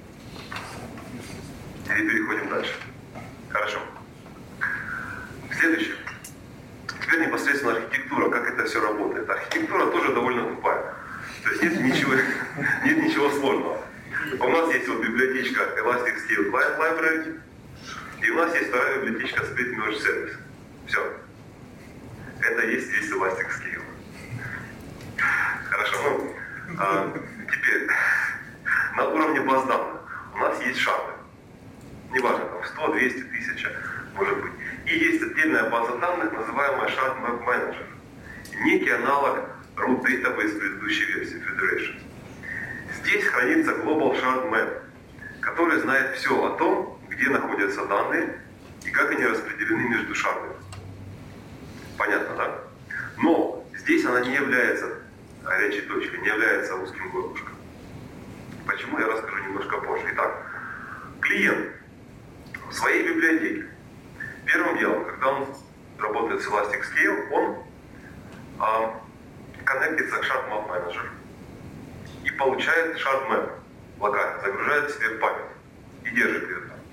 Или переходим дальше? Хорошо. Следующее. Теперь непосредственно архитектура, как это все работает. Архитектура тоже довольно тупая. То есть нет ничего, нет ничего сложного. У нас есть вот библиотечка Elastic Scale Library, и у нас есть вторая библиотечка Split Merge Service. Все. Это есть весь Elastic Scale. Хорошо. Ну, а, теперь, на уровне баз данных у нас есть шарды. Неважно, там сто, двести, тысяча, может быть. И есть отдельная база данных, называемая Shard Map Manager. Некий аналог root database предыдущей версии Federation. Здесь хранится Global Shard Map, который знает все о том, где находятся данные и как они распределены между шардами. Понятно, да? Но здесь она не является горячей точкой, не является узким горлышком. Почему, я расскажу немножко позже. Итак, клиент в своей библиотеке первым делом, когда он работает с Elastic Scale, он а, коннектится к Shard Map Manager и получает Shard Map локально, загружает себе в память и держит ее там.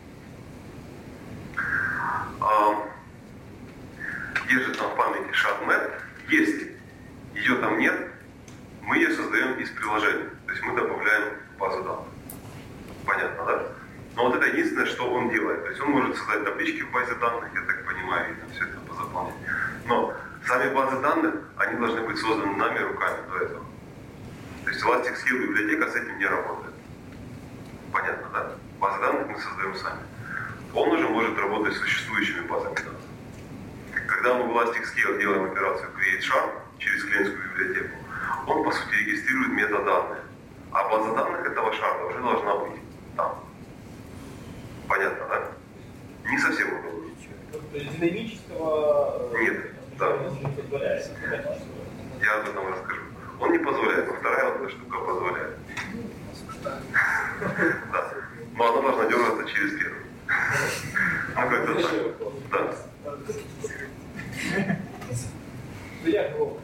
А, держит там в памяти Shard Map. Если ее там нет, мы ее создаем из приложения. То есть мы добавляем в базу данных. Понятно, да? Но вот это единственное, что он делает. То есть он может создать таблички в базе данных, я так понимаю, и там все это позаполнять. Но сами базы данных, они должны быть созданы нами руками до этого. То есть Elastic Scale библиотека с этим не работает. Понятно, да? Базы данных мы создаем сами. Он уже может работать с существующими базами данных. Когда мы в Elastic Scale делаем операцию Create Shard через клиентскую библиотеку, он по сути регистрирует метаданные. А база данных этого шарда уже должна быть там. Понятно, да? Не совсем удобно. То есть динамического Нет, да. не позволяет. Я об этом расскажу. Он не позволяет, но вторая вот эта штука позволяет. Да. Но она должна дергаться через первую. Ну как-то так. Да. Я громко,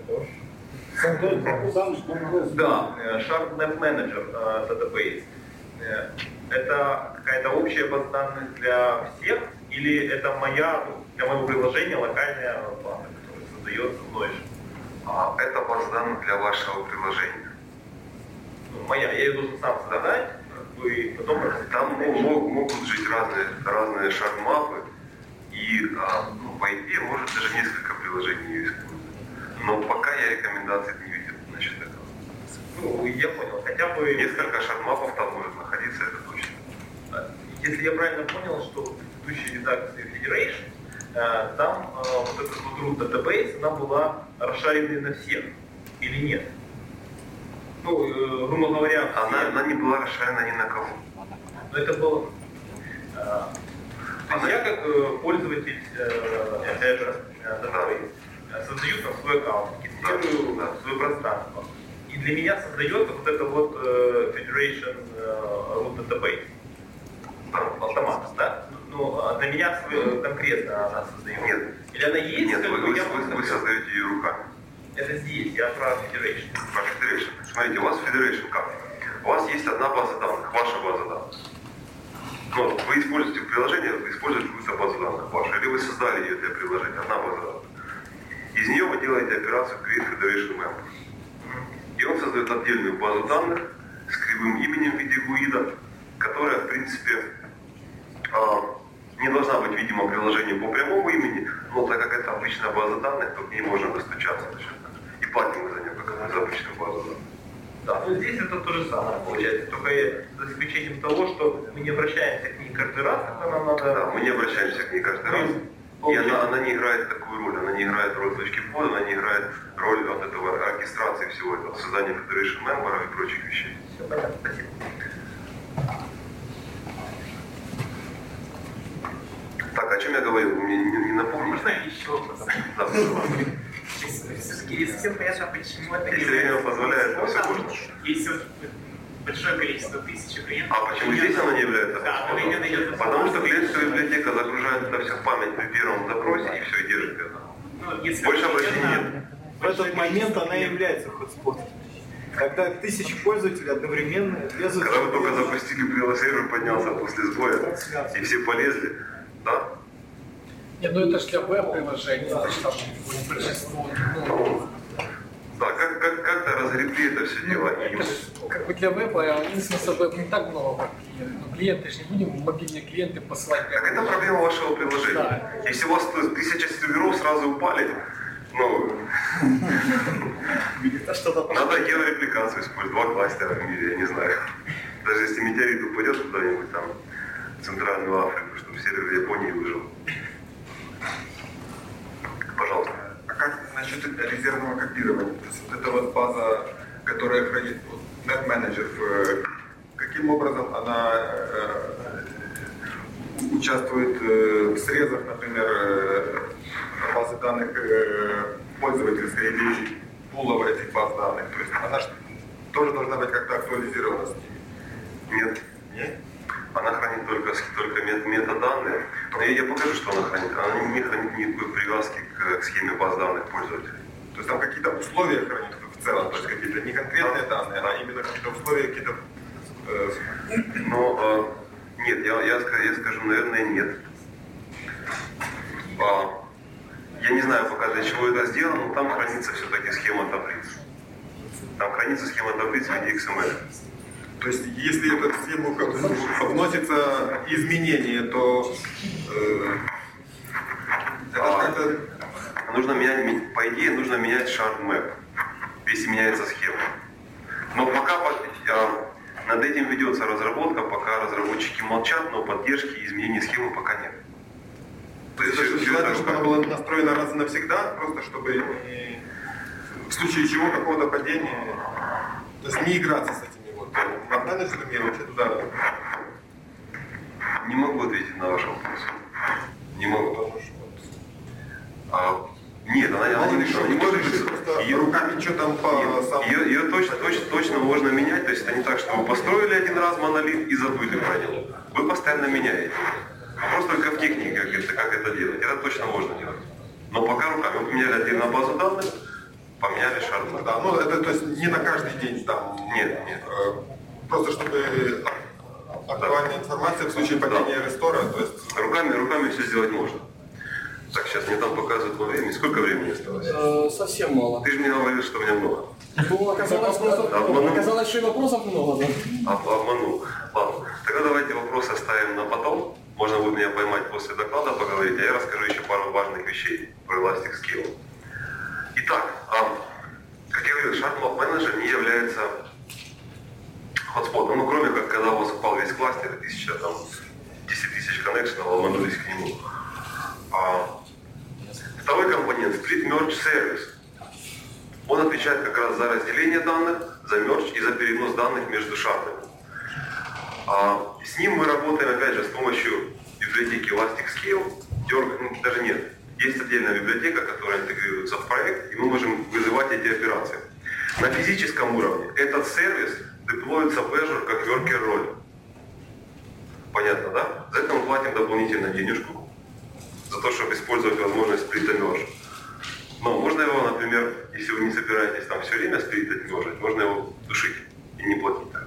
Да, Shard Map Manager uh, Database. Это какая-то общая база данных для всех, или это моя, для моего приложения локальная база, которая создается мной же? А, это база данных для вашего приложения. Ну, моя, я ее должен сам создать, и потом... Там могут, могут жить разные, разные шард-мапы, и а, ну, по идее может даже несколько приложений ее использовать. Но пока я рекомендаций не видел насчет этого. Ну, я понял, хотя бы... Несколько шард-мапов там может находиться, это точно. Если я правильно понял, что в предыдущей редакции Federation там вот этот вот root database, она была расшаренной на всех, или нет? Ну, грубо говоря, она, она не была расшарена ни на кого. Но это было... То есть я как пользователь, опять же, database, создаю там свой аккаунт, регистрирую да, свое пространство. И для меня создается вот это вот Federation root database. Автоматом, да? Ну, а для меня конкретно она создает. Нет. Или она есть? Нет, вы, вы, я вы, вы создаете ее руками. Это здесь, я про Federation. Про Federation. Смотрите, у вас Federation как? У вас есть одна база данных, ваша база данных. Ну, вы используете в приложении, вы используете какую-то базу данных вашу, или вы создали ее для приложения, одна база данных. Из нее вы делаете операцию Create Federation Member. И он создает отдельную базу данных с кривым именем в виде гуида, которая, в принципе, не должна быть, видимо, приложением по прямому имени, но так как это обычная база данных, то к ней можно достучаться. И платим мы за нее, как за обычную базу данных. Да, но здесь это то же самое получается, только за исключением того, что мы не обращаемся к ней каждый раз, когда нам надо... Да, мы не обращаемся к ней каждый раз. И она, она не играет такую роль, она не играет роль точки входа, она не играет роль от этого оркестрации всего этого, создания Federation Member и прочих вещей. Все понятно, спасибо. Так, о чем я говорил? Вы мне не, не напомните? Можно еще вопрос? Да, Все-таки не совсем понятно, почему это если время позволяет, то все можно. Если большое количество тысяч клиентов. А почему здесь она не является Да, одновременно идет хотспотом? Потому что клиентская библиотека загружает это все в память при первом запросе и все, и держит это. Ну, если Больше обращений нет. В этот момент она является хотспотом. Когда тысячи пользователей одновременно лезут... Когда вы только запустили приложение, поднялся после сбоя, и все полезли, да? Не, ну это же для веб-приложений, это же там большинство. Ну, Да, как, как, как-то разгребли это все дело. И... это ж, как бы для веба, единственное, веб не так много веб-клиентов. Но клиенты же не будем мобильные клиенты посылать. Так это проблема вашего приложения. Да. Если у вас тысяча серверов сразу упали, ну, надо георепликацию использовать, два кластера в мире, я не знаю. Даже если метеорит упадет куда-нибудь там, в Центральную Африку, чтобы сервер в Японии выжил. Пожалуйста. А как насчет резервного копирования? То есть вот эта вот база, которая хранит вот, NetManager, каким образом она э, участвует э, в срезах, например, э, базы данных э, пользовательской или пулов этих баз данных? То есть она ж тоже должна быть как-то актуализирована с ними? Нет. Нет. Она хранит только, только мет, метаданные. Я, я покажу, что она хранит. Она не хранит никакой привязки к, к схеме баз данных пользователей. То есть там какие-то условия хранит в целом, то есть какие-то не конкретные данные, а именно какие-то условия, какие-то... Э... Ну, э, нет, я, я, я скажу, наверное, нет. А, я не знаю пока для чего это сделано, но там хранится все-таки схема таблиц. Там хранится схема таблиц в виде икс эм эль. То есть, если в эту схему вносятся изменения, то э, это а, как-то... Нужно менять, по идее, нужно менять shard map, если меняется схема. Но пока а, над этим ведется разработка, пока разработчики молчат, но поддержки и изменений схемы пока нет. То есть, все, желательно, чтобы она была настроена раз и навсегда, просто чтобы не, в случае чего какого-то падения, то есть не играться с этими вот менеджерами, вообще туда... Не могу ответить на ваш вопрос. Не могу. А, нет, она, она, она не, не, не может быть. Ее руками что там по сам... Ее, ее точно, точно, точно можно менять. То есть это не так, что вы построили один раз монолит и забыли про него. Вы постоянно меняете. Вопрос только в технике, как это, как это делать. Это точно можно делать. Но пока руками. Вы поменяли отдельно базу данных, поменяли шард. Да, ну это то есть не на каждый день там. Нет, нет. Просто чтобы актуальная информация в случае падения да. рестора. То есть... Руками, руками все сделать можно. Так, сейчас мне там показывают по времени. Сколько времени осталось? Э, совсем мало. Ты же мне говорил, что у меня много. Ну, оказалось, вопросов, оказалось, что и вопросов много. Да? Обманул. Ладно. Тогда давайте вопросы оставим на потом. Можно будет меня поймать после доклада, поговорить, а я расскажу еще пару важных вещей про ElasticScale. Итак, а, как я говорил, Shard Map Manager не является хотспотом, ну кроме как когда у вас упал весь кластер, тысяча, там, десять тысяч коннекшенов, ломанулись к нему. А, второй компонент, Split Merge Service. Он отвечает как раз за разделение данных, за merge и за перенос данных между шардами. А, с ним мы работаем, опять же, с помощью библиотеки ElasticScale. Ну, даже нет. Есть отдельная библиотека, которая интегрируется в проект, и мы можем вызывать эти операции. На физическом уровне этот сервис деплоится в Azure как worker role. Понятно, да? За это мы платим дополнительно денежку, за то, чтобы использовать возможность split and merge. Но можно его, например, если вы не собираетесь там все время split and merge, можно его душить и не платить тогда.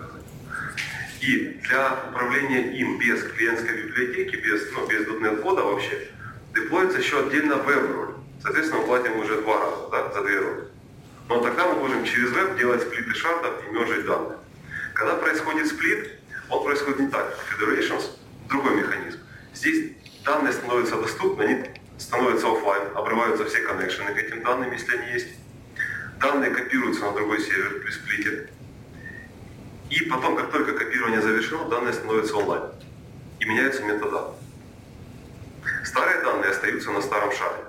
И для управления им без клиентской библиотеки, без, ну, без .дот нет кода вообще, деплоится еще отдельно веб-роль. Соответственно, мы платим уже два раза, да, за две роли. Но тогда мы можем через веб делать сплиты шардов и мержить данные. Когда происходит сплит, он происходит не так, как Federations, другой механизм. Здесь данные становятся доступны, они становятся офлайн, обрываются все коннекшены к этим данным, если они есть. Данные копируются на другой сервер при сплите. И потом, как только копирование завершено, данные становятся онлайн. И меняются метаданные. Старые данные остаются на старом шаре.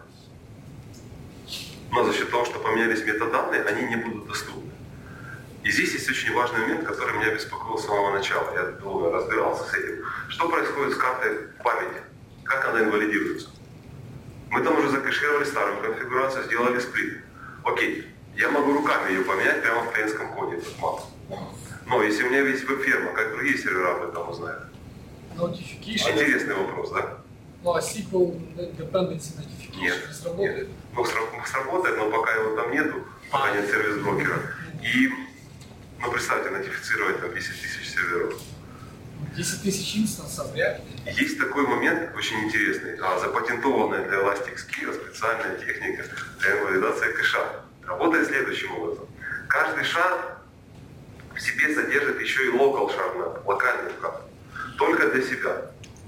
Но за счет того, что поменялись метаданные, они не будут доступны. И здесь есть очень важный момент, который меня беспокоил с самого начала. Я долго разбирался с этим. Что происходит с картой памяти? Как она инвалидируется? Мы там уже закэшировали старую конфигурацию, сделали сплит. Окей, я могу руками ее поменять прямо в клиентском коде, этот мап. Но если у меня есть веб-ферма, как другие сервера об этом узнают? Notification. Интересный вопрос, да? Ну а эс кью эль Dependency Notification нет, не сработает? Нет. Ну, сработает, но пока его там нету, пока нет сервис-брокера. И, ну, представьте, нотифицировать там десять тысяч серверов. десять тысяч инстансов, вряд ли. Есть такой момент очень интересный, а, запатентованная для Elastic специальная техника для инвалидации кэша. Работает следующим образом. Каждый шар в себе содержит еще и local shard, локальный вклад, только для себя.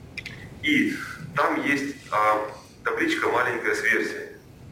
И там есть а, табличка маленькая с версией.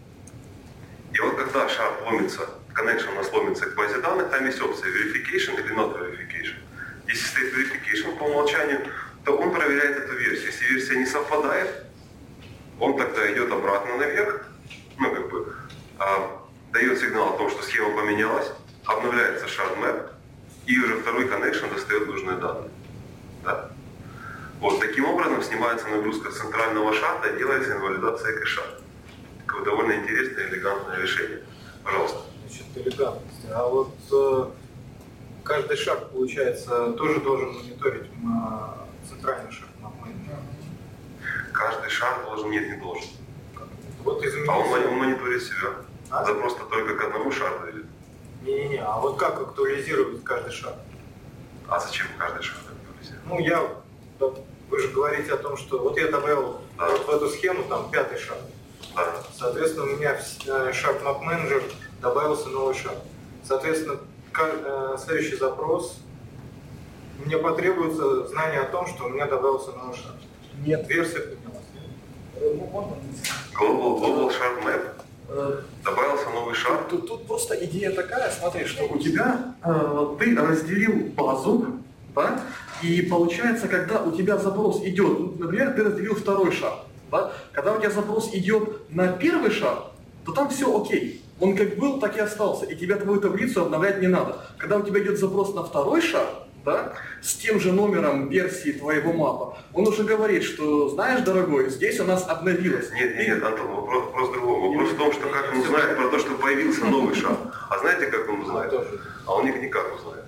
И вот когда шар ломится, connection у нас ломится к базе данных, там есть опция verification или not verification. Если стоит verification по умолчанию, то он проверяет эту версию. Если версия не совпадает, он тогда идет обратно наверх, ну как бы а, дает сигнал о том, что схема поменялась, обновляется shard map, и уже второй connection достает нужные данные. Да? Вот таким образом снимается нагрузка центрального шарда и делается инвалидация кэша. Такое довольно интересное, элегантное решение. Пожалуйста. Значит, элегантность. А вот э, каждый шаг, получается, тоже должен мониторить на центральный шаг, на менеджер. Каждый шаг должен, нет, не должен. Вот изменился... А он, он мониторит себя. А? Запрос-то только к одному шарду идет. Не-не-не, а вот как актуализировать каждый шаг? А зачем каждый шаг актуализировать? Ну, я, да, вы же говорите о том, что вот я добавил да. вот в эту схему там пятый шаг. Да. Соответственно, у меня в шаг Map Manager добавился новый шаг. Соответственно, следующий запрос, мне потребуется знание о том, что у меня добавился новый шаг. Нет. Версия поднялась. Global, Global Shard Map. Добавился новый шаг. Тут, тут просто идея такая, смотри, что у тебя э, ты разделил базу, да, и получается, когда у тебя запрос идет, например, ты разделил второй шаг, да, когда у тебя запрос идет на первый шаг, то там все окей. Он как был, так и остался, и тебе твою таблицу обновлять не надо. Когда у тебя идет запрос на второй шаг, да, с тем же номером версии твоего мапа, он уже говорит, что, знаешь, дорогой, здесь у нас обновилось. Нет, нет, нет, Антон, вопрос, вопрос в другом. Вопрос в том, что как он узнает про то, что появился новый шаг. А знаете, как он узнает? А он их никак узнает.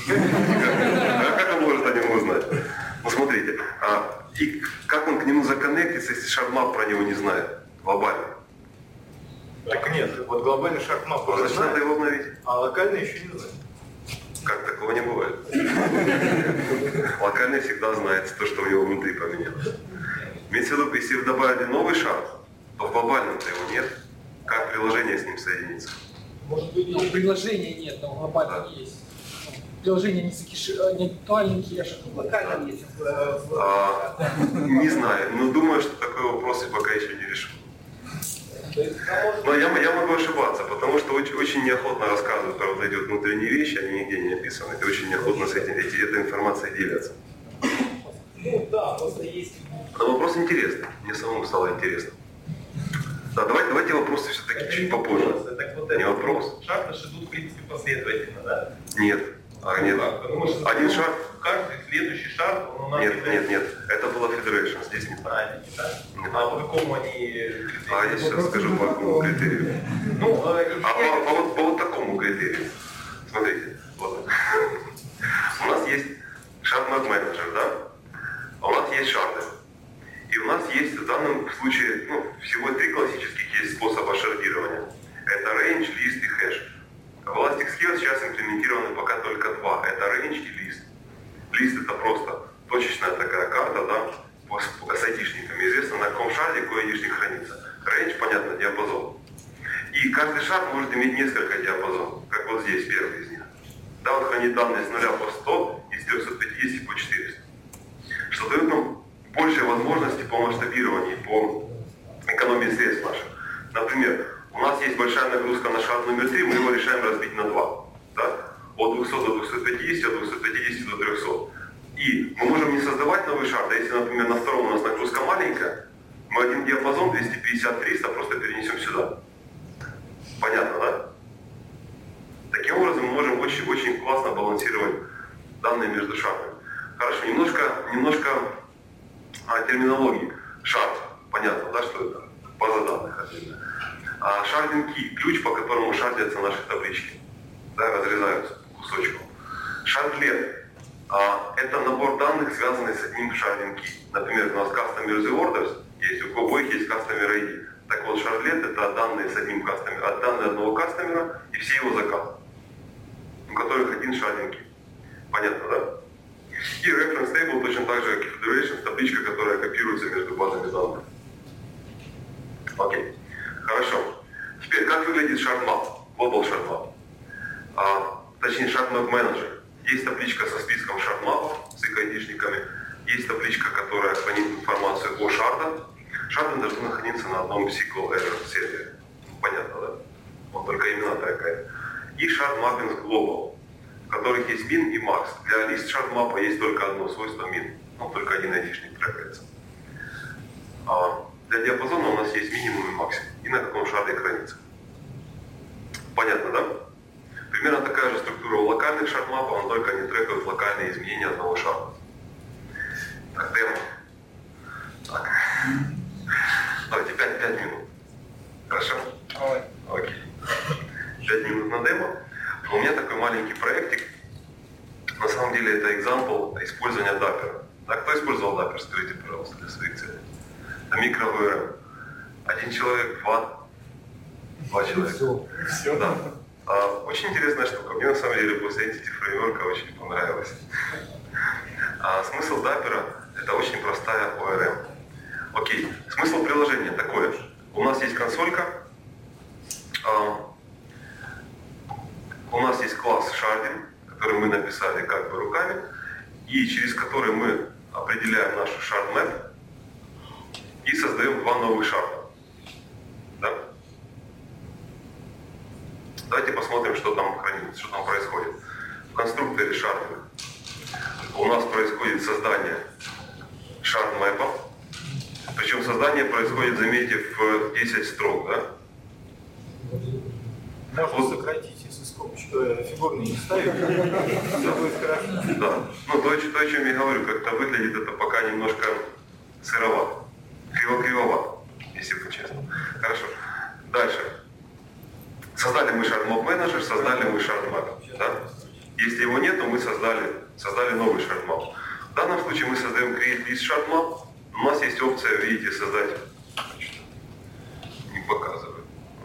А как он может о нем узнать? Ну, смотрите, а, и как он к нему законнектится, если шаг-мап про него не знает? Глобально. Так нет, вот глобальный шаг Map уже Значит, надо его обновить. а локальный еще не знает. Как такого не бывает? Локальный всегда знает то, что у него внутри поменялось. Имеется в виду, если вы добавили новый шаг, то в глобальном-то его нет. Как приложение с ним соединится? Может быть, ну, приложения нет, но глобально да. есть. Приложение не, закиши... не актуальный кеш, локально есть. А, не знаю, но думаю, что такой вопрос и пока еще не решен. Но я, я могу ошибаться, потому что очень, очень неохотно рассказывают про вот эти вот внутренние вещи, они нигде не описаны, и очень неохотно с этим, эти, этой информацией делятся. Ну да, просто есть... Но вопрос интересный, мне самому стало интересно. Да, давайте, давайте вопросы все-таки чуть попозже. Так вот не это вопрос. Шаг наш идут, в принципе, последовательно, да? Нет. А, нет. Потому что один шаг. Каждый следующий шаг, он у нас... Нет, является... нет, нет. Это было Federation, здесь не так. А, не так? А по какому они... А я сейчас скажу по какому критерию. Ну, а, а по, по, по, по вот такому критерию. Смотрите, вот. У нас есть Shard Map Manager, да? А у нас есть шарды. И у нас есть в данном случае, ну, всего три классических есть способа шардирования. Это range, list и хэш. В Elastic сейчас имплементированы пока только два. Это range и list. List это просто точечная такая карта, да, с айдишниками. Известно, на каком шарде какой айдишник хранится. Range, понятно, диапазон. И каждый шард может иметь несколько диапазонов, как вот здесь, первый из них. Да, он хранит данные с нуля по сто и с трёхсот пятидесяти по четыреста. Что дает нам больше возможностей по масштабированию, по экономии средств наших. Например, у нас есть большая нагрузка на шард номер три, мы его решаем разбить на два. Да? От двухсот до двухсот пятидесяти, от двухсот пятидесяти до трёхсот. И мы можем не создавать новый шард, а если, например, на втором у нас нагрузка маленькая, мы один диапазон двести пятьдесят - триста просто перенесем сюда. Понятно, да? Таким образом мы можем очень, очень классно балансировать данные между шардами. Хорошо, немножко, немножко а, терминологии. Шард, понятно, да, что это? База данных отдельно. А шардинг key, ключ, по которому шардятся наши таблички. Да, разрезаются кусочком. Шардлет а, – это набор данных, связанный с одним шардинг key. Например, у нас customer orders есть, у обоих есть customer ай ди. Так вот, шардлет – это данные с одним кастомером, данные одного кастомера и все его заказы, у которых один шардинг key. Понятно, да? И reference table точно так же, как и federation, табличка, которая копируется между базами данных. Окей. Хорошо. Теперь, как выглядит ShardMap, Global ShardMap? А, точнее, ShardMap Manager. Есть табличка со списком ShardMap с их айдишниками. Есть табличка, которая хранит информацию о шардах. Шарды должны находиться на одном эс ку эль Error сервере. Ну, понятно, да? Вот только имена такая. И Shard Mappings Global, в которых есть min и max. Для лист ShardMap есть только одно свойство min. Ну, только один айдишник трекается. А для диапазона у нас есть минимум и максимум. И на каком шарде хранится. Понятно, да? Примерно такая же структура у локальных шардмапов, но только они трекают локальные изменения одного шарда. Так, демо. Так. Давайте пять минут. Хорошо? Давай. Окей. пять минут на демо. У меня такой маленький проектик. На самом деле это экзампл использования Dapper. Да, кто использовал Dapper? Скажите, пожалуйста, для своих целей. Это микро-ви эр эм. Один человек, два. Два человека. Все. Все. Да. А, очень интересная штука. Мне на самом деле после Entity Framework очень понравилось. А, смысл Dapper — это очень простая о эр эм. Окей. Смысл приложения такой. У нас есть консолька. А, у нас есть класс Sharding, который мы написали как бы руками, и через который мы определяем нашу shard map и создаем два новых шарда. Да? Давайте посмотрим, что там хранится, что там происходит. В конструкторе шардинг у нас происходит создание shard map. Причем создание происходит, заметьте, в десять строк, да? Можно вот сократить, если скобочку фигурные не ставить. Все будет хорошо. Да. Ну, то, то, о чем я говорю, как-то выглядит это пока немножко сыровато. Криво-кривовато, если быть честно. Хорошо. Дальше. Создали мы ShardMap Manager, создали мы ShardMap. Да? Если его нет, то мы создали, создали новый ShardMap. В данном случае мы создаем Create List ShardMap. У нас есть опция, видите, создать. Не показываю.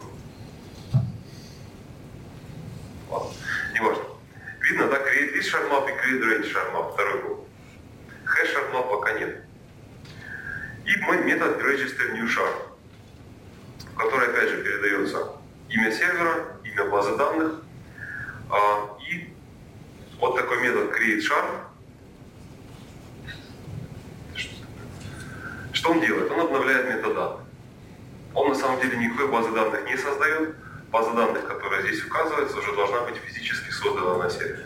Ладно, неважно. Видно, да, Create List ShardMap и Create Range ShardMap, второй групп. Hash ShardMap пока нет. И метод Register New Shard, в который опять же передается имя сервера, имя базы данных. А, и вот такой метод Create Shard. Что он делает? Он обновляет метаданные. Он на самом деле никакой базы данных не создает. База данных, которая здесь указывается, уже должна быть физически создана на сервере.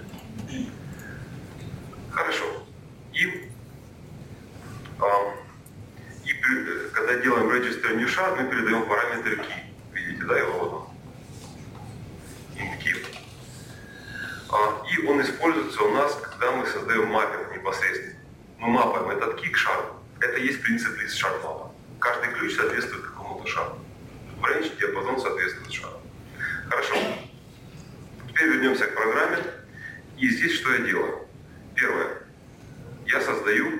Хорошо. И, а, и при, когда делаем Register New Shard, мы передаем параметр key. Видите, да, его вот он. Int key. А, и он используется у нас, когда мы создаем маппинг непосредственно. Мы мапаем этот key к шарду. Это есть принцип лист shard map. Каждый ключ соответствует какому-то шарду. Range, диапазон соответствует шарду. Хорошо. Теперь вернемся к программе. И здесь что я делаю? Первое. Я создаю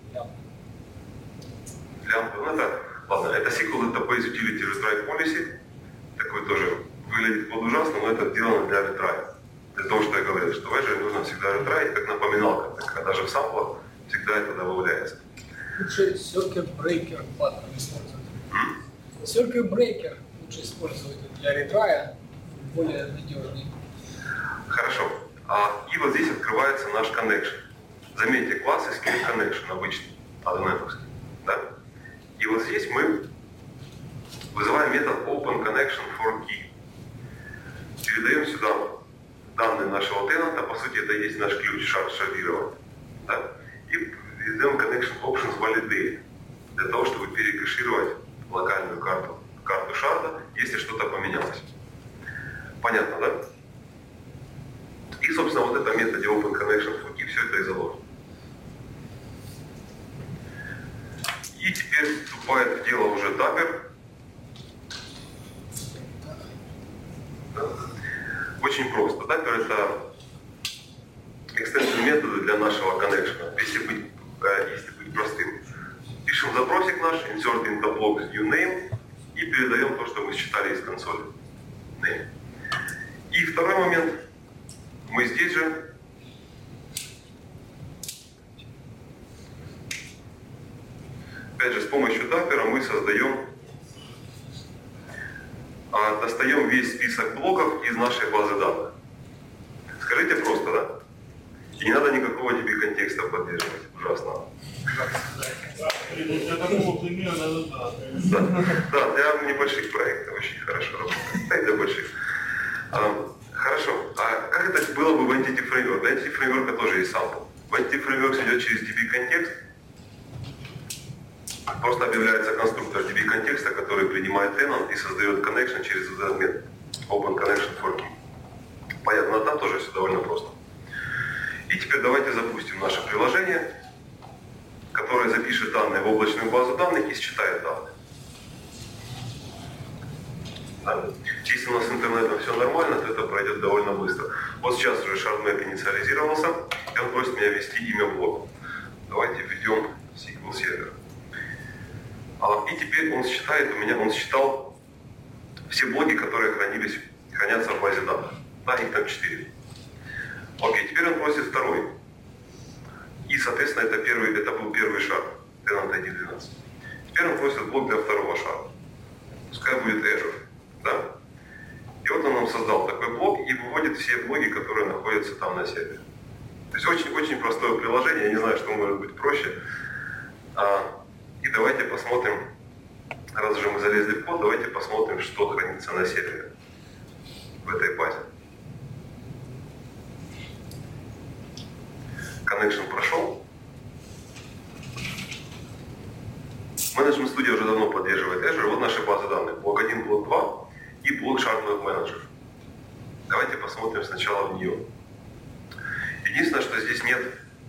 лямбду. Ну, это, ладно, это эс ку эль Database Utility Retry Policy. Такой тоже выглядит под ужасно, но это сделано для retry. Для того, что я говорил, что в Azure нужно всегда retry, как напоминалка, так, даже в самплах всегда это добавляется. Лучше circuit breaker паттерн использовать. Circuit breaker лучше использовать для ретрая, более надежный. Хорошо. А, и вот здесь открывается наш connection. Заметьте, класс из Skillet Connection обычный, адонетовский. Да? И вот здесь мы вызываем метод Open Connection for Key. Передаем сюда данные нашего тенанта, по сути это и есть наш ключ шард шардировать. Да? И передаем Connection Options Validate для того, чтобы перекэшировать локальную карту, карту шарда, если что-то поменялось. Понятно, да? И, собственно, вот это в методе Open Connection for Key все это и заложено. И теперь вступает в дело уже Dapper. Очень просто. Dapper — это insert into block new name и передаем то, что мы считали из консоли. Name. И второй момент. Мы здесь же опять же с помощью даппера мы создаем, а, достаем весь список блоков из нашей базы данных. Скажите просто, да? И не надо никакого ди би контекста поддерживать. Ужасно. Для такого примера, да. Да, да, для небольших проектов очень хорошо работает. Да, и для больших. А, хорошо. А как это было бы в Entity Framework? В Entity Framework тоже есть sample. В Entity Framework идет через ди би контекст. Просто объявляется конструктор ди би контекста, который принимает tenant и создает connection через этот метод. Open Connection for Key. Понятно, но там тоже все довольно просто. И теперь давайте запустим наше приложение, которое запишет данные в облачную базу данных и считает данные. Да. Если у нас с интернетом все нормально, то это пройдет довольно быстро. Вот сейчас уже ShardMap инициализировался, и он просит меня ввести имя блока. Давайте введем эс ку эль Server. А, и теперь он считает, у меня он считал все блоки, которые хранились, хранятся в базе данных. Да, их там четыре. Окей, теперь он просит второй. И, соответственно, это, первый, это был первый шаг, tenant ай ди двенадцать. Теперь он просит блок для второго шага. Пускай будет Azure. Да? И вот он нам создал такой блок и выводит все блоки, которые находятся там на сервере. То есть очень-очень простое приложение, я не знаю, что может быть проще. А, и давайте посмотрим, раз уже мы залезли в код, давайте посмотрим, что хранится на сервере в этой базе. Connection прошел. Management Studio уже давно поддерживает Azure. Вот наши базы данных. Блок один, блок два и блок ShardMap Manager. Давайте посмотрим сначала в нее. Единственное, что здесь нет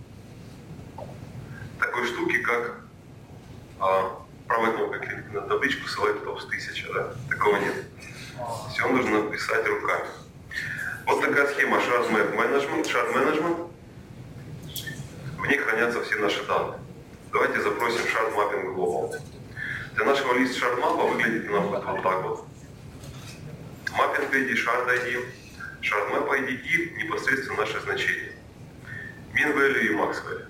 такой штуки, как а, правой кнопкой кликнуть на табличку Select Tops тысяча. Да? Такого нет. Все нужно написать руками. Вот такая схема ShardMap Management. Shard Management. В ней хранятся все наши данные. Давайте запросим Shard Mapping Global. Для нашего листа Shard Map выглядит она будет вот так вот. Mapping ай ди, Shard ай ди, Shard Map ай ди и непосредственно наши значения. Min Value и Max Value.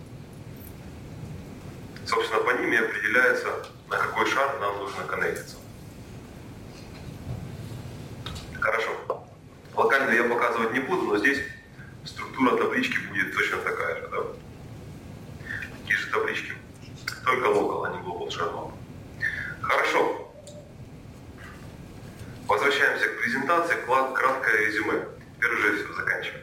Собственно, по ним и определяется, на какой шард нам нужно коннектиться. Хорошо. Локально я показывать не буду, но здесь структура таблички будет точно такая же. Да? Такие же таблички. Только local, а не global shard map. Хорошо. Возвращаемся к презентации. Краткое резюме. Теперь уже все, заканчиваем.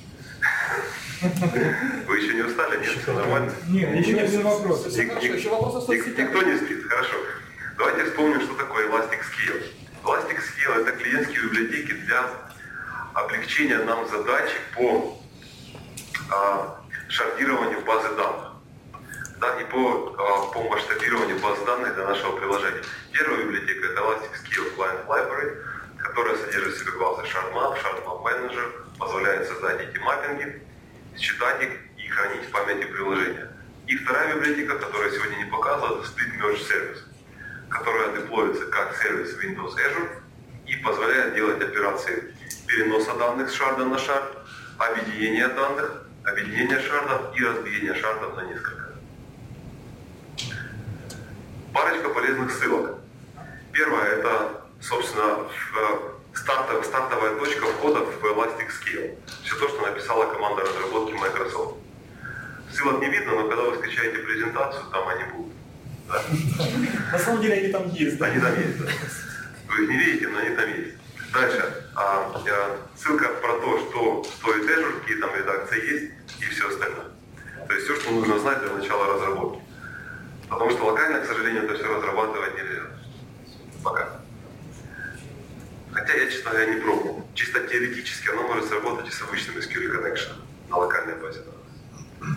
Вы еще не устали? Нет? Все нормально? Нет, еще один вопрос. Никто не спит. Хорошо. Давайте вспомним, что такое ElasticScale. ElasticScale — это клиентские библиотеки для облегчения нам задачи по а, шардированию базы данных. Да, и по, а, по масштабированию баз данных для нашего приложения. Первая библиотека — это ElasticScale Client Library, которая содержит в себе классы ShardMap, ShardMap Manager, позволяет создать эти маппинги, считать их и хранить в памяти приложения. И вторая библиотека, которая сегодня не показывала, это Split Merge Service, которая деплоится как сервис Windows Azure и позволяет делать операции переноса данных с шарда на шард, объединения данных, объединения шардов и разбиения шардов на несколько. Парочка полезных ссылок. Первая — это, собственно, стартовая, стартовая точка входа в ElasticScale. Все то, что написала команда разработки Microsoft. Ссылок не видно, но когда вы скачаете презентацию, там они будут. Да. На самом деле они там есть. Они там есть, да. Вы их не видите, но они там есть. Дальше. А, а, ссылка про то, что стоит Azure, какие там редакции есть и все остальное. То есть все, что нужно знать для начала разработки. Потому что локально, к сожалению, это все разрабатывать нельзя. Пока. Хотя я, честно говоря, не пробовал. Чисто теоретически оно может сработать и с обычным эс кью эль Connection на локальной базе данных.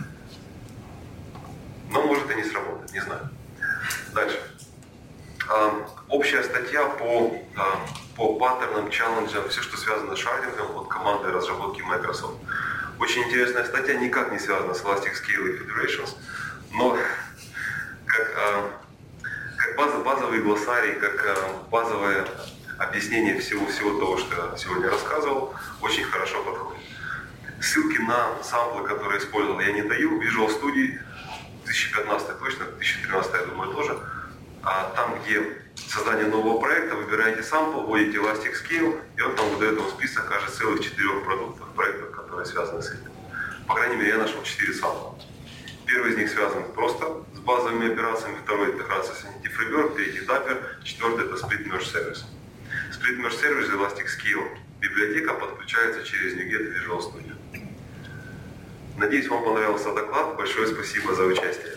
Но может и не сработать, не знаю. Дальше. А, общая статья по, а, по паттернам, челленджам, все, что связано с шардингом от команды разработки Microsoft. Очень интересная статья, никак не связана с ElasticScale и Federations, но как, а, базовый глоссарий, как базовое объяснение всего-всего того, что я сегодня рассказывал, очень хорошо подходит. Ссылки на самплы, которые использовал, я не даю. Visual Studio две тысячи пятнадцатый точно, две тысячи тринадцатый, я думаю, тоже. А там, где создание нового проекта, выбираете сампл, вводите Elastic Scale, и он там выдает вам список, кажется, целых четырех продуктов, проектов, которые связаны с этим. По крайней мере, я нашел четыре сампла. Первый из них связан просто с базовыми операциями, второй это операция с Entity Framework, третий Dapper, четвертый это Split Merge Service. Split Merge Service, Elastic Scale, библиотека подключается через NuGet Visual Studio. Надеюсь, вам понравился доклад. Большое спасибо за участие.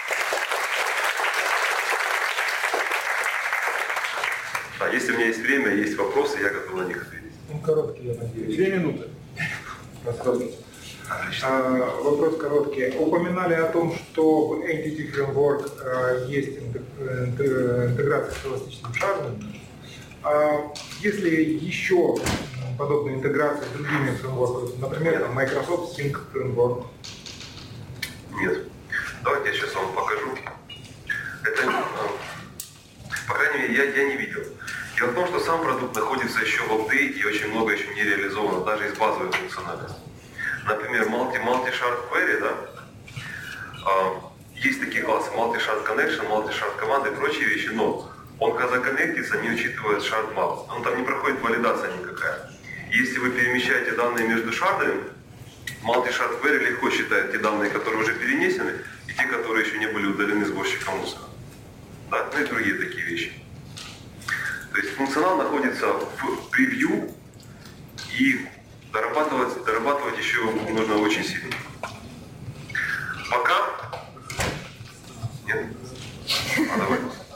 Да, если у меня есть время, есть вопросы, я готов на них ответить. Ну, короткий, я надеюсь. Две минуты. А, вопрос короткий. Упоминали о том, что в Entity Framework а, есть интеграция с эластичным шардом. А, есть ли еще подобные интеграции с другими фреймворками? Например, там, Microsoft Sync Framework? Нет. Давайте я сейчас вам покажу. Это, по крайней мере, я, я не видел. Дело в том, что сам продукт находится еще в апдейте и очень много еще не реализовано, даже из базовой функциональности. Например, multi, multi-shard query, да? А, есть такие классы multi-shard connection, multi-shard command и прочие вещи, но он, когда коннектится, не учитывает shard map. Он там не проходит валидация никакая. Если вы перемещаете данные между шардами, multi-shard query легко считает те данные, которые уже перенесены, и те, которые еще не были удалены сборщиком мусора. Да? Ну и другие такие вещи. То есть функционал находится в превью, и дорабатывать, дорабатывать еще нужно очень сильно. Пока... Нет? А, давай.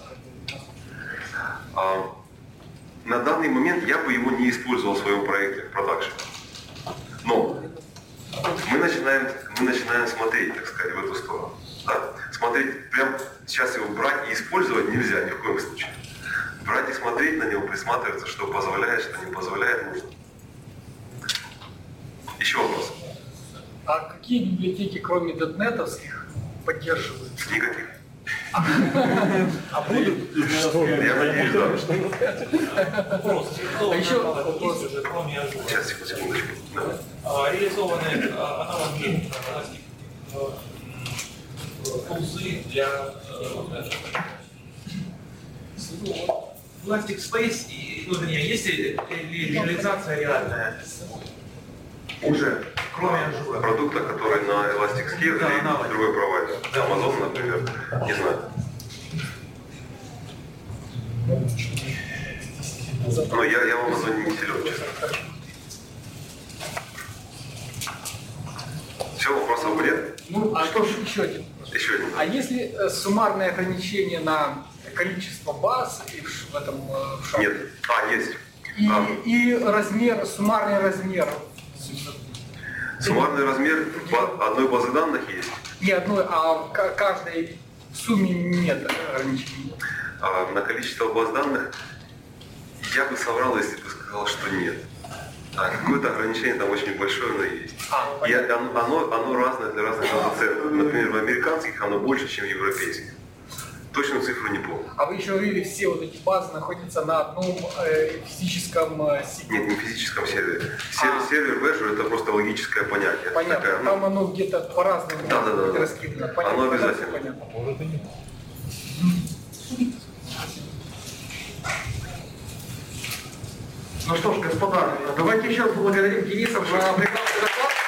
А, на данный момент я бы его не использовал в своем проекте в продакшене. Но мы начинаем, мы начинаем смотреть, так сказать, в эту сторону. Да? Смотреть, прям сейчас его брать и использовать нельзя ни в коем случае. Брать и смотреть на него, присматриваться, что позволяет, что не позволяет, нужно. Еще вопрос. А какие библиотеки, кроме дотнетовских, поддерживают? Никаких. А будут? Я надеюсь, да. Вопрос. А еще вопрос уже, кроме Azure. Сейчас, секундочку. Реализованные аналоги тулзы для Elastic Space, и, ну, вернее, есть ли реализация реальная? Уже. Кроме Azure. Продукта, который на Elastic Scale, Да, или аналог. другой провайдер. Amazon, например, не знаю. Но я, я в Amazon не силен, честно. Все, вопросов нет? Ну, а что ж, еще один. Еще один. А если э, суммарное ограничение на количество баз и в, в этом э, в шаре? Нет. А, есть. И, А. и размер, суммарный размер. Суммарный размер ба- одной базы данных есть. Не одной, а в ка- каждой сумме нет ограничений. А на количество баз данных я бы соврал, если бы сказал, что нет. А какое-то ограничение там очень большое, но есть. А, И оно, оно, оно разное для разных дата-центров. Например, в американских оно больше, чем в европейских. Точную цифру не помню. А вы еще говорили, все вот эти базы находятся на одном э, физическом э, сети. Нет, не в физическом сервере. Сервер, А. сервер в Azure это просто логическое понятие. Понятно. Такая, ну, Там оно где-то по-разному Да, да, да, да. раскидано. Понятно, Оно обязательно. понятно. Ну что ж, господа, давайте еще раз поблагодарим Дениса за прекрасный доклад.